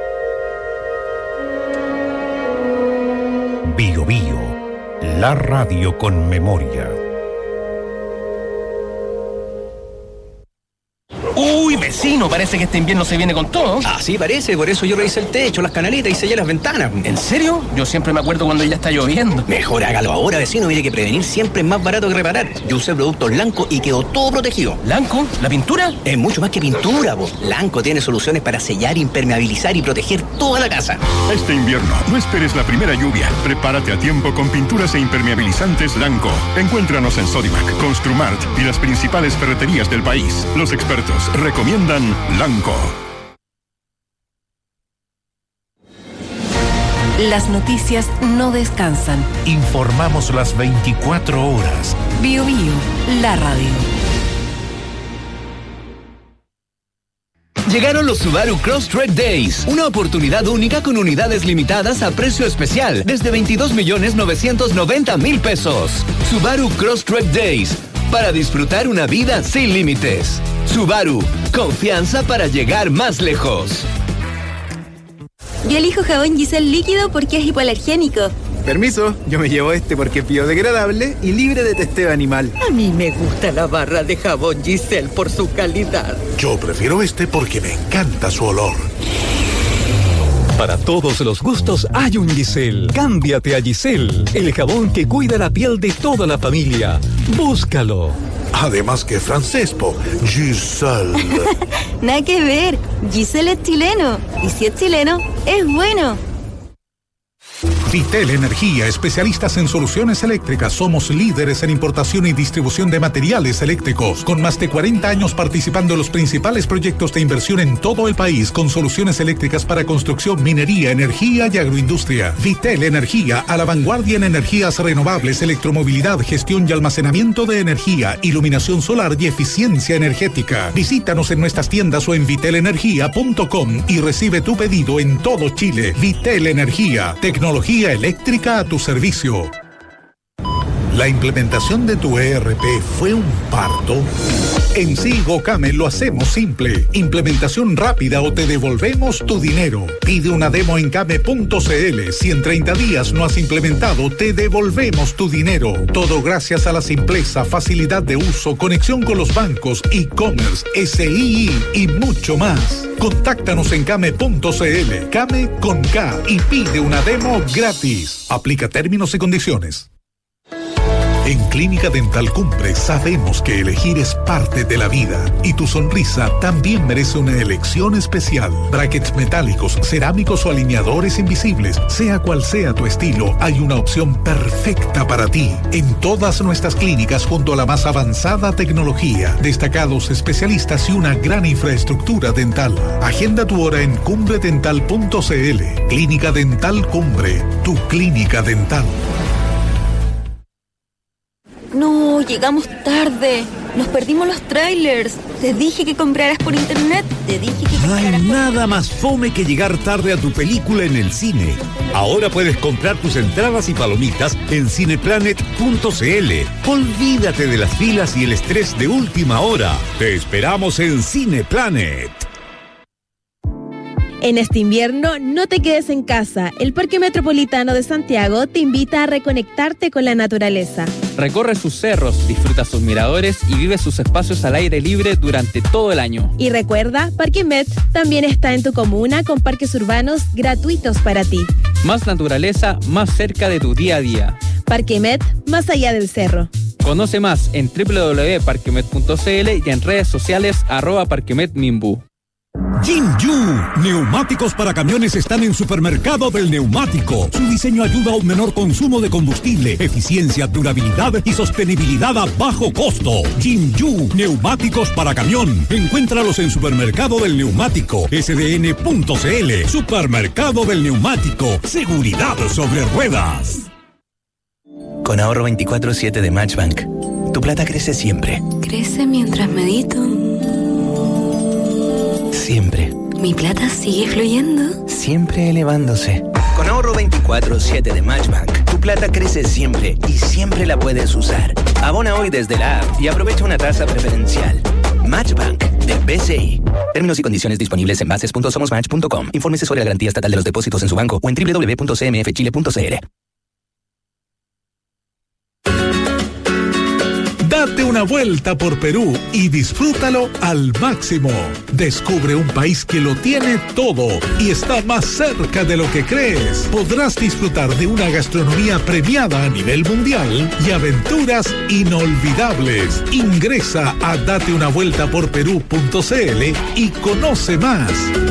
Bio Bio, la radio con memoria. Uy, vecino, parece que este invierno se viene con todo. Así parece, por eso yo revisé el techo, las canaletas y sellé las ventanas. ¿En serio? Yo siempre me acuerdo cuando ya está lloviendo. Mejor hágalo ahora, vecino, mire que prevenir siempre es más barato que reparar. Yo usé productos Lanco y quedó todo protegido. ¿Lanco? ¿La pintura? Es mucho más que pintura, po. Lanco tiene soluciones para sellar, impermeabilizar y proteger toda la casa. Este invierno, no esperes la primera lluvia. Prepárate a tiempo con pinturas e impermeabilizantes Lanco. Encuéntranos en Sodimac, Construmart y las principales ferreterías del país. Los expertos recomiendan Lanco. Las noticias no descansan. Informamos las 24 horas. Bio Bio, la radio. Llegaron los Subaru Crosstrek Days, una oportunidad única con unidades limitadas a precio especial, desde 22.990.000 pesos. Subaru Crosstrek Days, para disfrutar una vida sin límites. Subaru, confianza para llegar más lejos. Yo elijo jabón Giselle líquido porque es hipoalergénico. Permiso, yo me llevo este porque es biodegradable y libre de testeo animal. A mí me gusta la barra de jabón Giselle por su calidad. Yo prefiero este porque me encanta su olor. Para todos los gustos hay un Giselle. Cámbiate a Giselle, el jabón que cuida la piel de toda la familia. Búscalo. Además que francés, po. Giselle. Nada que ver. Giselle es chileno. Y si es chileno, es bueno. Vitel Energía, especialistas en soluciones eléctricas. Somos líderes en importación y distribución de materiales eléctricos, con más de 40 años participando en los principales proyectos de inversión en todo el país, con soluciones eléctricas para construcción, minería, energía y agroindustria. Vitel Energía, a la vanguardia en energías renovables, electromovilidad, gestión y almacenamiento de energía, iluminación solar y eficiencia energética. Visítanos en nuestras tiendas o en vitelenergia.com y recibe tu pedido en todo Chile. Vitel Energía, tecnología eléctrica a tu servicio. ¿La implementación de tu ERP fue un parto? En Silgocame lo hacemos simple. Implementación rápida o te devolvemos tu dinero. Pide una demo en came.cl. Si en 30 días no has implementado, te devolvemos tu dinero. Todo gracias a la simpleza, facilidad de uso, conexión con los bancos, e-commerce, SII y mucho más. Contáctanos en came.cl. Came con K y pide una demo gratis. Aplica términos y condiciones. En Clínica Dental Cumbre sabemos que elegir es parte de la vida y tu sonrisa también merece una elección especial. Brackets metálicos, cerámicos o alineadores invisibles, sea cual sea tu estilo, hay una opción perfecta para ti. En todas nuestras clínicas junto a la más avanzada tecnología, destacados especialistas y una gran infraestructura dental. Agenda tu hora en cumbredental.cl. Clínica Dental Cumbre, tu clínica dental. No, llegamos tarde. Nos perdimos los trailers. Te dije que compraras por internet. Te dije que No hay nada más fome que llegar tarde a tu película en el cine. Ahora puedes comprar tus entradas y palomitas en cineplanet.cl. Olvídate de las filas y el estrés de última hora. Te esperamos en Cineplanet. En este invierno, no te quedes en casa. El Parque Metropolitano de Santiago te invita a reconectarte con la naturaleza. Recorre sus cerros, disfruta sus miradores y vive sus espacios al aire libre durante todo el año. Y recuerda, Parque Met también está en tu comuna con parques urbanos gratuitos para ti. Más naturaleza, más cerca de tu día a día. Parque Met, más allá del cerro. Conoce más en www.parquemet.cl y en redes sociales @parquemetminbu. Jinju, neumáticos para camiones están en Supermercado del Neumático. Su diseño ayuda a un menor consumo de combustible, eficiencia, durabilidad y sostenibilidad a bajo costo. Jinju, neumáticos para camión. Encuéntralos en Supermercado del Neumático, sdn.cl. Supermercado del Neumático, seguridad sobre ruedas. Con ahorro 24/7 de Matchbank, tu plata crece siempre. Crece mientras medito. Siempre. Mi plata sigue fluyendo. Siempre elevándose. Con ahorro 24/7 de Matchbank, tu plata crece siempre y siempre la puedes usar. Abona hoy desde la app y aprovecha una tasa preferencial. Matchbank de BCI. Términos y condiciones disponibles en bases.somosmatch.com. Infórmese sobre la garantía estatal de los depósitos en su banco o en www.cmfchile.cl. Date una vuelta por Perú y disfrútalo al máximo. Descubre un país que lo tiene todo y está más cerca de lo que crees. Podrás disfrutar de una gastronomía premiada a nivel mundial y aventuras inolvidables. Ingresa a dateunavueltaporperú.cl y conoce más.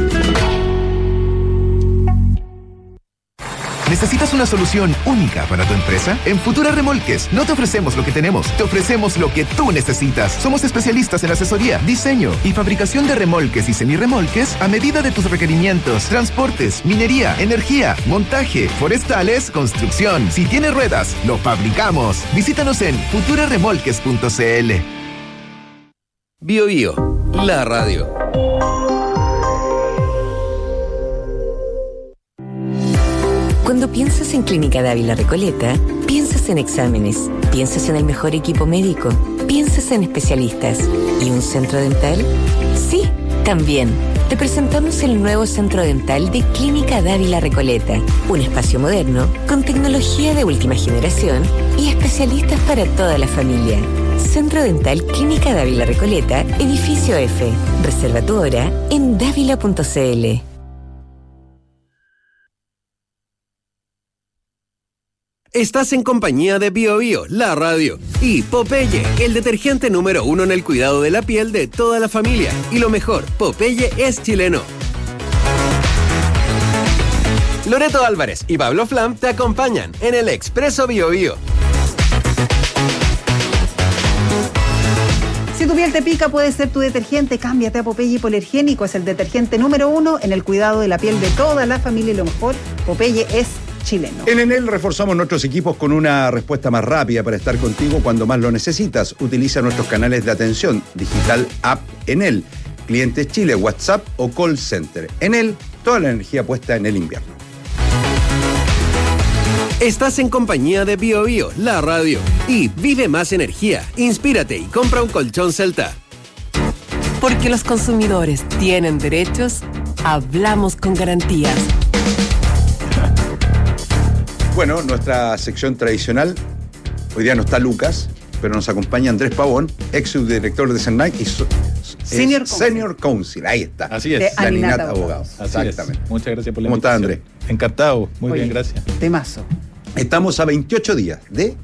¿Necesitas una solución única para tu empresa? En Futura Remolques no te ofrecemos lo que tenemos, te ofrecemos lo que tú necesitas. Somos especialistas en asesoría, diseño y fabricación de remolques y semirremolques a medida de tus requerimientos, transportes, minería, energía, montaje, forestales, construcción. Si tienes ruedas, lo fabricamos. Visítanos en futuraremolques.cl. Bio Bio, la radio. Cuando piensas en Clínica Dávila Recoleta, piensas en exámenes, piensas en el mejor equipo médico, piensas en especialistas. ¿Y un centro dental? Sí, también. Te presentamos el nuevo centro dental de Clínica Dávila Recoleta. Un espacio moderno, con tecnología de última generación y especialistas para toda la familia. Centro Dental Clínica Dávila Recoleta, edificio F. Reserva tu hora en dávila.cl. Estás en compañía de Bio Bio, la radio, y Popeye, el detergente número 1 en el cuidado de la piel de toda la familia. Y lo mejor, Popeye es chileno. Loreto Álvarez y Pablo Flam te acompañan en el Expreso BioBio. Si tu piel te pica, puede ser tu detergente. Cámbiate a Popeye Hipoalergénico. Es el detergente número 1 en el cuidado de la piel de toda la familia y lo mejor, Popeye es chileno. En Enel reforzamos nuestros equipos con una respuesta más rápida para estar contigo cuando más lo necesitas. Utiliza nuestros canales de atención digital App Enel, Clientes Chile, WhatsApp o Call Center. Enel, toda la energía puesta en el invierno. Estás en compañía de BioBio, la radio. Y vive más energía, inspírate y compra un colchón Celta. Porque los consumidores tienen derechos, hablamos con garantías. Bueno, nuestra sección tradicional, hoy día no está Lucas, pero nos acompaña Andrés Pavón, ex subdirector de CERNAC y Senior Counsel. Ahí está. Así es. De Aninat Abogados. Exactamente. Muchas gracias por la invitación. ¿Cómo está, Andrés? Encantado. Muy bien, gracias. Temazo. Estamos a 28 días de...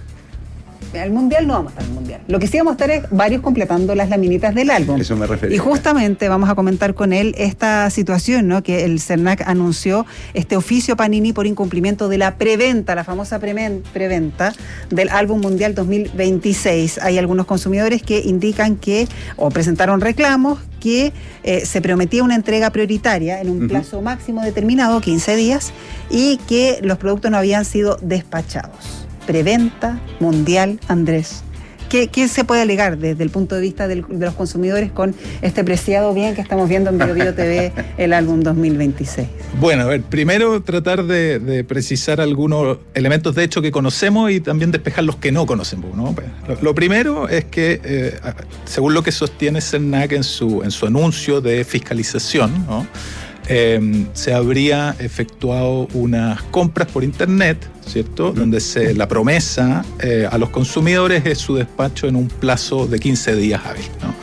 Al Mundial no vamos a estar en el Mundial. Lo que sí vamos a estar es varios completando las laminitas del álbum. Eso me refería. Y justamente vamos a comentar con él esta situación, ¿no? Que el CERNAC anunció este oficio Panini por incumplimiento de la preventa, la famosa preventa del álbum Mundial 2026. Hay algunos consumidores que indican que, o presentaron reclamos, que se prometía una entrega prioritaria en un plazo máximo determinado, 15 días, y que los productos no habían sido despachados. Preventa mundial, Andrés. ¿Qué se puede alegar desde el punto de vista de los consumidores con este preciado bien que estamos viendo en BioBio TV, el álbum 2026? Bueno, a ver, primero tratar de precisar algunos elementos de hecho que conocemos y también despejar los que no conocemos, ¿no? Lo primero es que, según lo que sostiene CERNAC en su anuncio de fiscalización, ¿no? Se habría efectuado unas compras por internet, ¿cierto? Donde la promesa a los consumidores es su despacho en un plazo de 15 días hábiles, ¿no?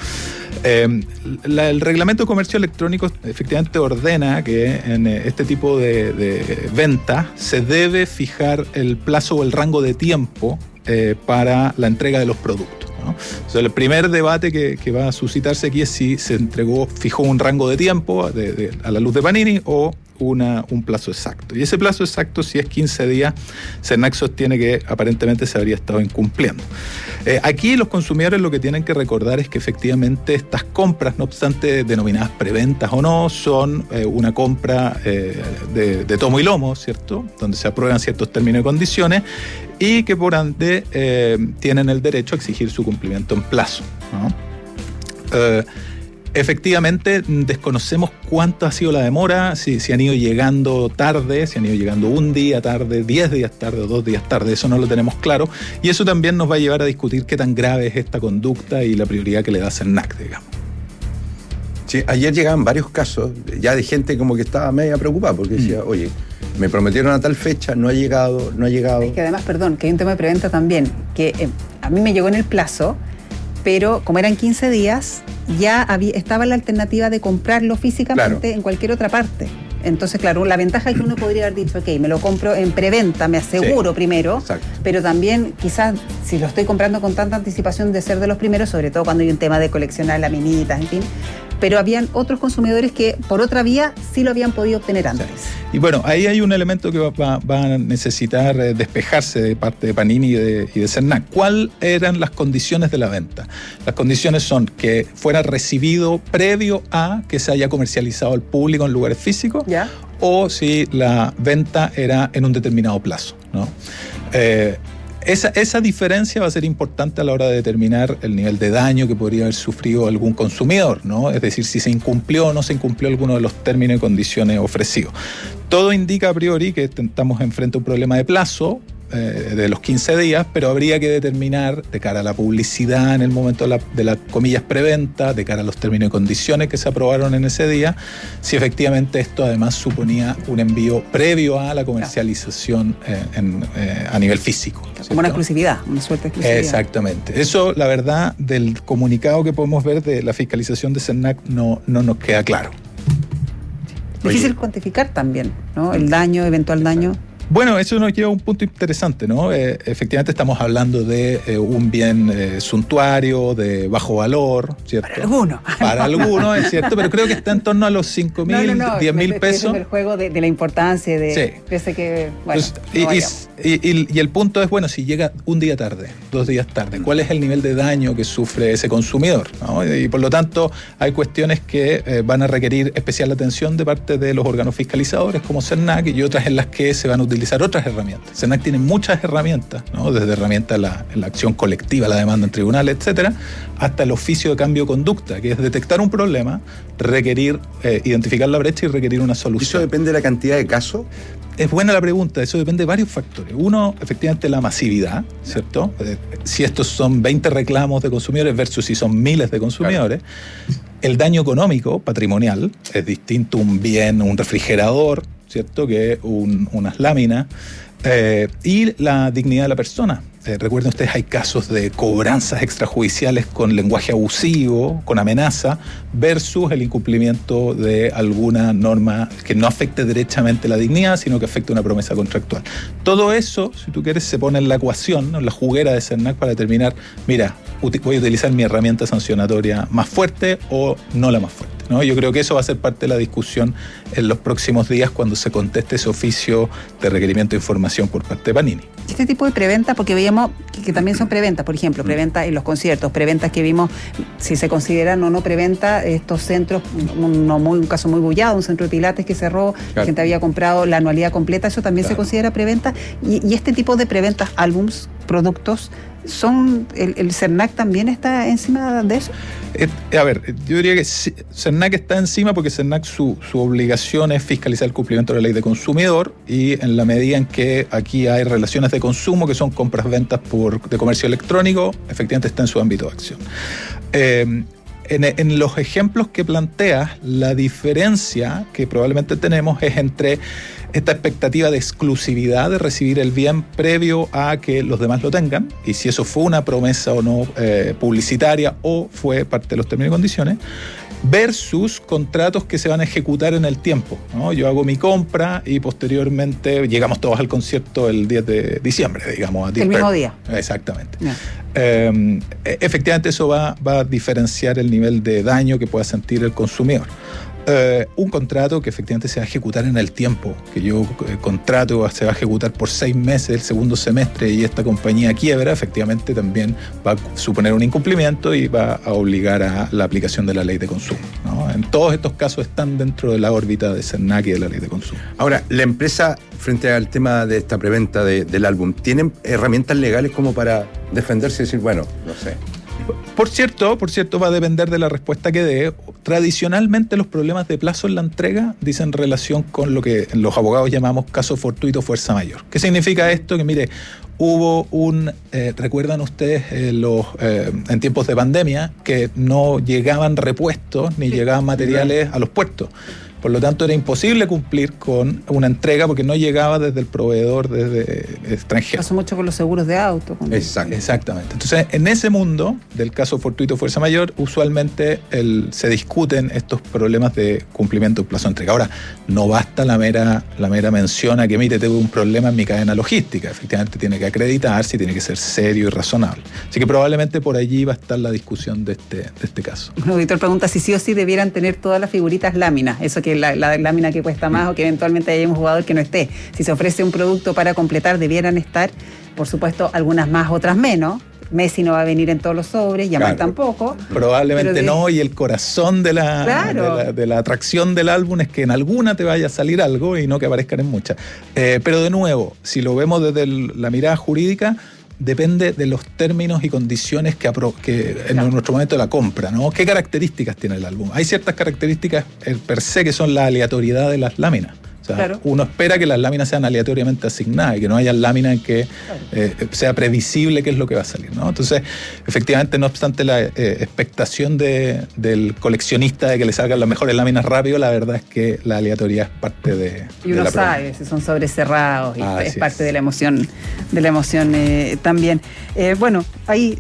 El reglamento de comercio electrónico efectivamente ordena que en este tipo de venta se debe fijar el plazo o el rango de tiempo para la entrega de los productos, ¿no? O sea, el primer debate que va a suscitarse aquí es si se fijó un rango de tiempo a la luz de Panini o un plazo exacto. Y ese plazo exacto, si es 15 días, CERNAC sostiene que aparentemente se habría estado incumpliendo. Aquí los consumidores lo que tienen que recordar es que efectivamente estas compras, no obstante denominadas preventas o no, son una compra de tomo y lomo, ¿cierto? Donde se aprueban ciertos términos y condiciones y que por ende tienen el derecho a exigir su cumplimiento en plazo, ¿no? Efectivamente, desconocemos cuánto ha sido la demora, si han ido llegando tarde, si han ido llegando un día tarde, 10 días tarde o 2 días tarde, eso no lo tenemos claro. Y eso también nos va a llevar a discutir qué tan grave es esta conducta y la prioridad que le da CERNAC, digamos. Sí, ayer llegaban varios casos ya de gente como que estaba media preocupada porque decía, oye, me prometieron a tal fecha, no ha llegado. Es que además, perdón, que hay un tema de preventa también, que a mí me llegó en el plazo, pero como eran 15 días, ya estaba la alternativa de comprarlo físicamente en cualquier otra parte. Entonces, claro, la ventaja es que uno podría haber dicho, ok, me lo compro en preventa, me aseguro primero, exacto. Pero también quizás si lo estoy comprando con tanta anticipación de ser de los primeros, sobre todo cuando hay un tema de coleccionar laminitas, en fin, pero habían otros consumidores que por otra vía sí lo habían podido obtener antes. Y bueno, ahí hay un elemento que va a necesitar despejarse de parte de Panini y de CERNAC. ¿Cuáles eran las condiciones de la venta? Las condiciones son que fuera recibido previo a que se haya comercializado al público en lugares físicos, ¿ya? O si la venta era en un determinado plazo, ¿no? Esa diferencia va a ser importante a la hora de determinar el nivel de daño que podría haber sufrido algún consumidor, ¿no? Es decir, si se incumplió o no se incumplió alguno de los términos y condiciones ofrecidos. Todo indica a priori que estamos enfrente a un problema de plazo de los 15 días, pero habría que determinar de cara a la publicidad en el momento de las comillas preventa, de cara a los términos y condiciones que se aprobaron en ese día, si efectivamente esto además suponía un envío previo a la comercialización a nivel físico. Como una exclusividad, una suerte de exclusividad. Exactamente. Eso, la verdad, del comunicado que podemos ver de la fiscalización de CERNAC no nos queda claro. Difícil cuantificar también, ¿no? El daño, eventual daño. Bueno, eso nos lleva a un punto interesante, ¿no? Efectivamente estamos hablando de un bien suntuario, de bajo valor, ¿cierto? Para algunos, es cierto, pero creo que está en torno a los 5.000, 10.000 pesos. El juego de la importancia de ese que, bueno, entonces, y el punto es, bueno, si llega un día tarde, 2 días tarde, ¿cuál es el nivel de daño que sufre ese consumidor, ¿no? Y por lo tanto, hay cuestiones que van a requerir especial atención de parte de los órganos fiscalizadores como CERNAC y otras en las que se van a utilizar otras herramientas. CERNAC tiene muchas herramientas, ¿no? Desde herramientas en la acción colectiva, la demanda en tribunales, etcétera, hasta el oficio de cambio de conducta, que es detectar un problema, requerir, identificar la brecha y requerir una solución. ¿Eso depende de la cantidad de casos? Es buena la pregunta, eso depende de varios factores. Uno, efectivamente, la masividad, ¿cierto? Si estos son 20 reclamos de consumidores versus si son miles de consumidores. Claro. El daño económico, patrimonial, es distinto un bien, un refrigerador, ¿cierto? Que unas láminas. Y la dignidad de la persona. Recuerden ustedes, hay casos de cobranzas extrajudiciales con lenguaje abusivo, con amenaza, versus el incumplimiento de alguna norma que no afecte derechamente la dignidad, sino que afecte una promesa contractual. Todo eso, si tú quieres, se pone en la ecuación, ¿no? En la juguera de CERNAC para determinar, mira, voy a utilizar mi herramienta sancionatoria más fuerte o no la más fuerte, ¿no? Yo creo que eso va a ser parte de la discusión en los próximos días cuando se conteste ese oficio de requerimiento de información por parte de Panini. Este tipo de preventas, porque veíamos que también son preventas, por ejemplo, preventas en los conciertos, preventas que vimos, si se consideran o no preventa, estos centros, un caso muy bullado, un centro de pilates que cerró, claro. La gente había comprado la anualidad completa, eso también se considera preventa, y este tipo de preventas, álbums, productos, ¿el CERNAC también está encima de eso? A ver, yo diría que CERNAC está encima porque CERNAC su obligación es fiscalizar el cumplimiento de la ley de consumidor y en la medida en que aquí hay relaciones de consumo que son compras-ventas de comercio electrónico, efectivamente está en su ámbito de acción. En los ejemplos que planteas, la diferencia que probablemente tenemos es entre esta expectativa de exclusividad de recibir el bien previo a que los demás lo tengan, y si eso fue una promesa o no publicitaria o fue parte de los términos y condiciones, versus contratos que se van a ejecutar en el tiempo, ¿no? Yo hago mi compra y posteriormente llegamos todos al concierto el 10 de diciembre, digamos. El mismo día. Exactamente. Yeah. Efectivamente eso va a diferenciar el nivel de daño que pueda sentir el consumidor. Un contrato que efectivamente se va a ejecutar en el tiempo, que yo contrato se va a ejecutar por 6 meses el segundo semestre y esta compañía quiebra, efectivamente también va a suponer un incumplimiento y va a obligar a la aplicación de la ley de consumo, ¿no? En todos estos casos están dentro de la órbita de CERNAC y de la ley de consumo. Ahora, la empresa, frente al tema de esta preventa del álbum, ¿tienen herramientas legales como para defenderse y decir, bueno, no sé? Por cierto, va a depender de la respuesta que dé. Tradicionalmente los problemas de plazo en la entrega dicen relación con lo que los abogados llamamos caso fortuito fuerza mayor. ¿Qué significa esto? Que mire, hubo ¿recuerdan ustedes en tiempos de pandemia que no llegaban repuestos ni llegaban materiales a los puertos? Por lo tanto, era imposible cumplir con una entrega porque no llegaba desde el proveedor desde extranjero. Pasó mucho con los seguros de auto. Exactamente. Entonces, en ese mundo del caso fortuito fuerza mayor, usualmente se discuten estos problemas de cumplimiento de plazo de entrega. Ahora, no basta la mera mención a que, mire, tengo un problema en mi cadena logística. Efectivamente, tiene que acreditarse y tiene que ser serio y razonable. Así que probablemente por allí va a estar la discusión de este caso. Un auditor pregunta si sí o sí debieran tener todas las figuritas láminas. Eso que la lámina que cuesta más o que eventualmente haya un jugador que no esté. Si se ofrece un producto para completar, debieran estar, por supuesto, algunas más, otras menos. Messi no va a venir en todos los sobres, Yamal tampoco. Probablemente no, y el corazón de la atracción del álbum es que en alguna te vaya a salir algo y no que aparezcan en muchas. Pero de nuevo, si lo vemos desde la mirada jurídica, depende de los términos y condiciones que en nuestro momento de la compra, ¿no? ¿Qué características tiene el álbum? Hay ciertas características per se que son la aleatoriedad de las láminas. O sea, uno espera que las láminas sean aleatoriamente asignadas y que no haya láminas en que sea previsible qué es lo que va a salir, ¿no? Entonces, efectivamente, no obstante la expectación del coleccionista de que le salgan las mejores láminas rápido, la verdad es que la aleatoriedad es parte de y uno sabe si son sobres cerrados y es parte de la emoción también. Bueno, ahí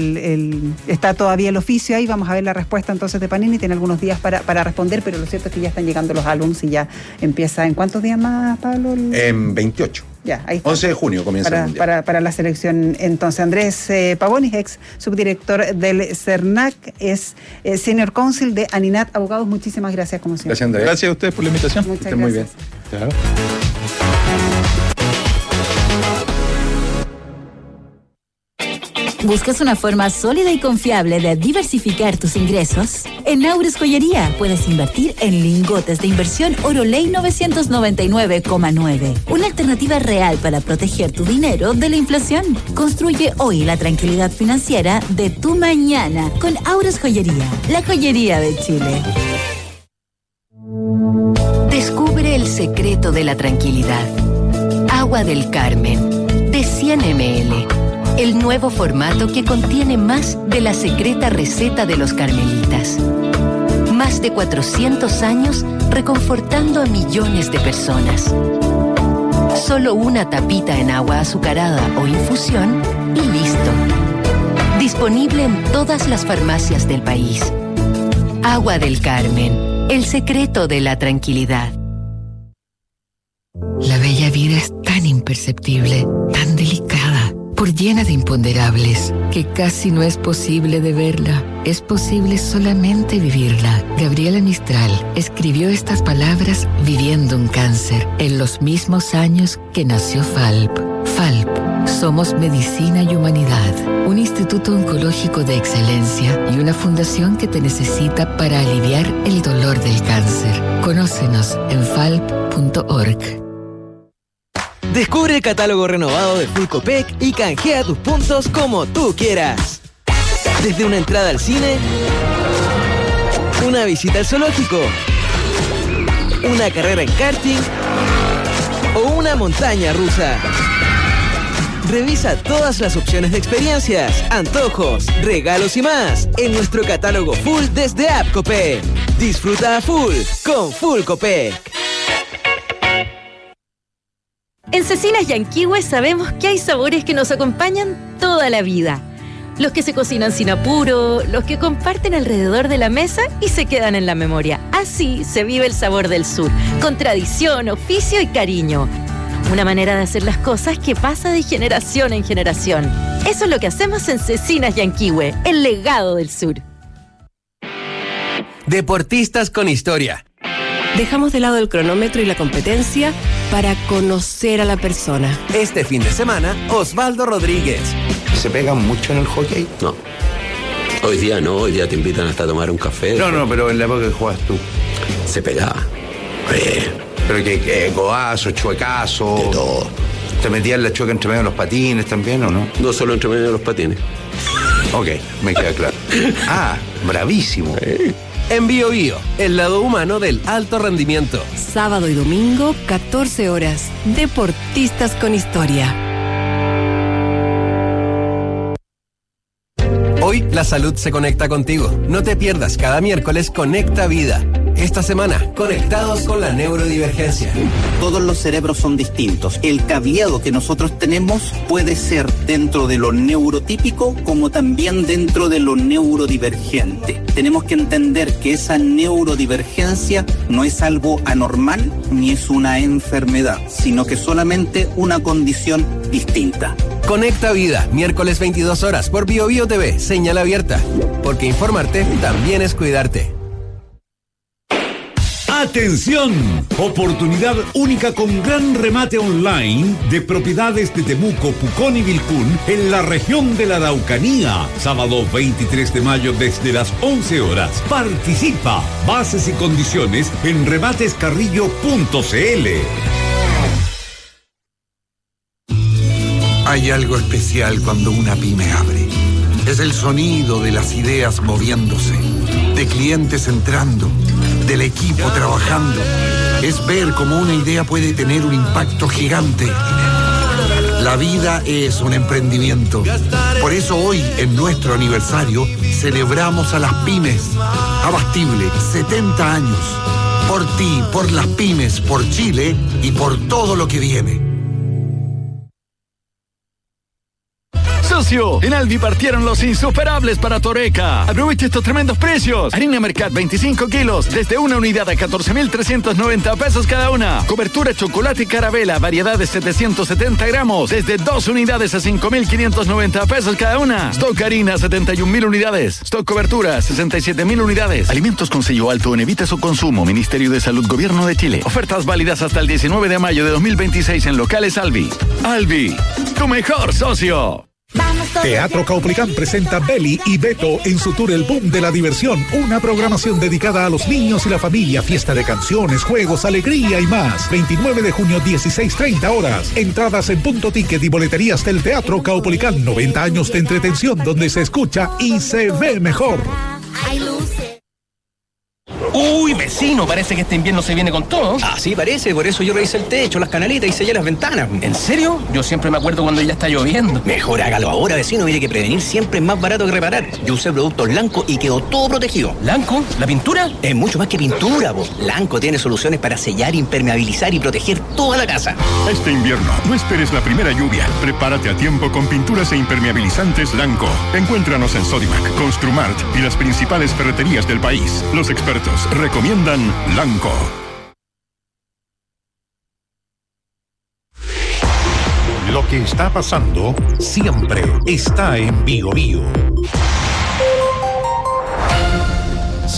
está todavía el oficio, ahí vamos a ver la respuesta entonces de Panini, tiene algunos días para responder, pero lo cierto es que ya están llegando los álbums y ya empieza. ¿En cuántos días más, Pablo? En 28. Ya, ahí está. 11 de junio comienza el Mundial. Para la selección. Entonces, Andrés Pavonis, ex subdirector del CERNAC, es Senior Counsel de Aninat Abogados. Muchísimas gracias, como siempre. Gracias, Andrés. Gracias a ustedes por la invitación. Muchas Estén muy bien. gracias. Chao. ¿Buscas una forma sólida y confiable de diversificar tus ingresos? En Aures Joyería puedes invertir en lingotes de inversión Oroley 999,9. Una alternativa real para proteger tu dinero de la inflación. Construye hoy la tranquilidad financiera de tu mañana con Aures Joyería, la joyería de Chile. Descubre el secreto de la tranquilidad. Agua del Carmen, de 100 ml. El nuevo formato que contiene más de la secreta receta de los carmelitas. Más de 400 años reconfortando a millones de personas. Solo una tapita en agua azucarada o infusión y listo. Disponible en todas las farmacias del país. Agua del Carmen, el secreto de la tranquilidad. La bella vida es tan imperceptible, tan delicada, por llena de imponderables, que casi no es posible de verla. Es posible solamente vivirla. Gabriela Mistral escribió estas palabras viviendo un cáncer, en los mismos años que nació FALP. FALP, somos medicina y humanidad, un instituto oncológico de excelencia y una fundación que te necesita para aliviar el dolor del cáncer. Conócenos en falp.org. Descubre el catálogo renovado de Full Copec y canjea tus puntos como tú quieras. Desde una entrada al cine, una visita al zoológico, una carrera en karting o una montaña rusa. Revisa todas las opciones de experiencias, antojos, regalos y más en nuestro catálogo Full desde App Copec. Disfruta a full con Full Copec. En Cecinas Yanquihue sabemos que hay sabores que nos acompañan toda la vida. Los que se cocinan sin apuro, los que comparten alrededor de la mesa y se quedan en la memoria. Así se vive el sabor del sur, con tradición, oficio y cariño. Una manera de hacer las cosas que pasa de generación en generación. Eso es lo que hacemos en Cecinas Yanquihue, el legado del sur. Deportistas con historia. Dejamos de lado el cronómetro y la competencia para conocer a la persona. Este fin de semana, Osvaldo Rodríguez. ¿Se pegan mucho en el hockey? No. Hoy día no, hoy día te invitan hasta a tomar un café. No, pero en la época que jugabas tú. Se pegaba. Pero que codazo, chuecazo. De todo. ¿Te metías la chueca entre medio de los patines también o no? No solo entre medio de los patines. Ok, me queda claro. Bravísimo. En Bio Bio, el lado humano del alto rendimiento. Sábado y domingo, 14 horas. Deportistas con historia. Hoy la salud se conecta contigo. No te pierdas cada miércoles Conecta Vida. Esta semana, conectados con la neurodivergencia. Todos los cerebros son distintos. El cableado que nosotros tenemos puede ser dentro de lo neurotípico como también dentro de lo neurodivergente. Tenemos que entender que esa neurodivergencia no es algo anormal ni es una enfermedad, sino que solamente una condición distinta. Conecta Vida, miércoles 22 horas por Bio Bio TV, señal abierta. Porque informarte también es cuidarte. ¡Atención! Oportunidad única con gran remate online de propiedades de Temuco, Pucón y Vilcún en la región de la Araucanía. Sábado 23 de mayo desde las 11 horas. Participa. Bases y condiciones en rematescarrillo.cl. Hay algo especial cuando una pyme abre. Es el sonido de las ideas moviéndose, de clientes entrando, del equipo trabajando. Es ver cómo una idea puede tener un impacto gigante. La vida es un emprendimiento. Por eso hoy, en nuestro aniversario, celebramos a las pymes. Abastible, 70 años. Por ti, por las pymes, por Chile y por todo lo que viene. socio! En Albi partieron los insuperables para Toreca. Aprovecha estos tremendos precios. Harina Mercat 25 kilos, desde una unidad a 14.390 pesos cada una. Cobertura chocolate Carabela, variedad de 770 gramos, desde 2 unidades a 5.590 pesos cada una. Stock harina, 71.000 unidades. Stock cobertura, 67.000 unidades. Alimentos con sello alto en evita su consumo. Ministerio de Salud, Gobierno de Chile. Ofertas válidas hasta el 19 de mayo de 2026 en locales Albi. Albi, tu mejor socio. Teatro Caupolicán presenta Beli y Beto en su tour El Boom de la Diversión, una programación dedicada a los niños y la familia, fiesta de canciones, juegos, alegría y más. 29 de junio, 16:30 horas. Entradas en Punto Ticket y boleterías del Teatro Caupolicán. 90 años de entretención donde se escucha y se ve mejor. Uy, vecino, parece que este invierno se viene con todo. Ah, sí, parece, por eso yo revisé el techo, las canaletas y sellé las ventanas. ¿En serio? Yo siempre me acuerdo cuando ya está lloviendo. Mejor hágalo ahora, vecino, mire que prevenir siempre es más barato que reparar. Yo usé productos Lanco y quedó todo protegido. ¿Lanco? ¿La pintura? Es mucho más que pintura, po. Lanco tiene soluciones para sellar, impermeabilizar y proteger toda la casa. Este invierno, no esperes la primera lluvia. Prepárate a tiempo con pinturas e impermeabilizantes Lanco. Encuéntranos en Sodimac, Construmart y las principales ferreterías del país. Los expertos recomiendan Lanco. Lo que está pasando siempre está en Bio Bio.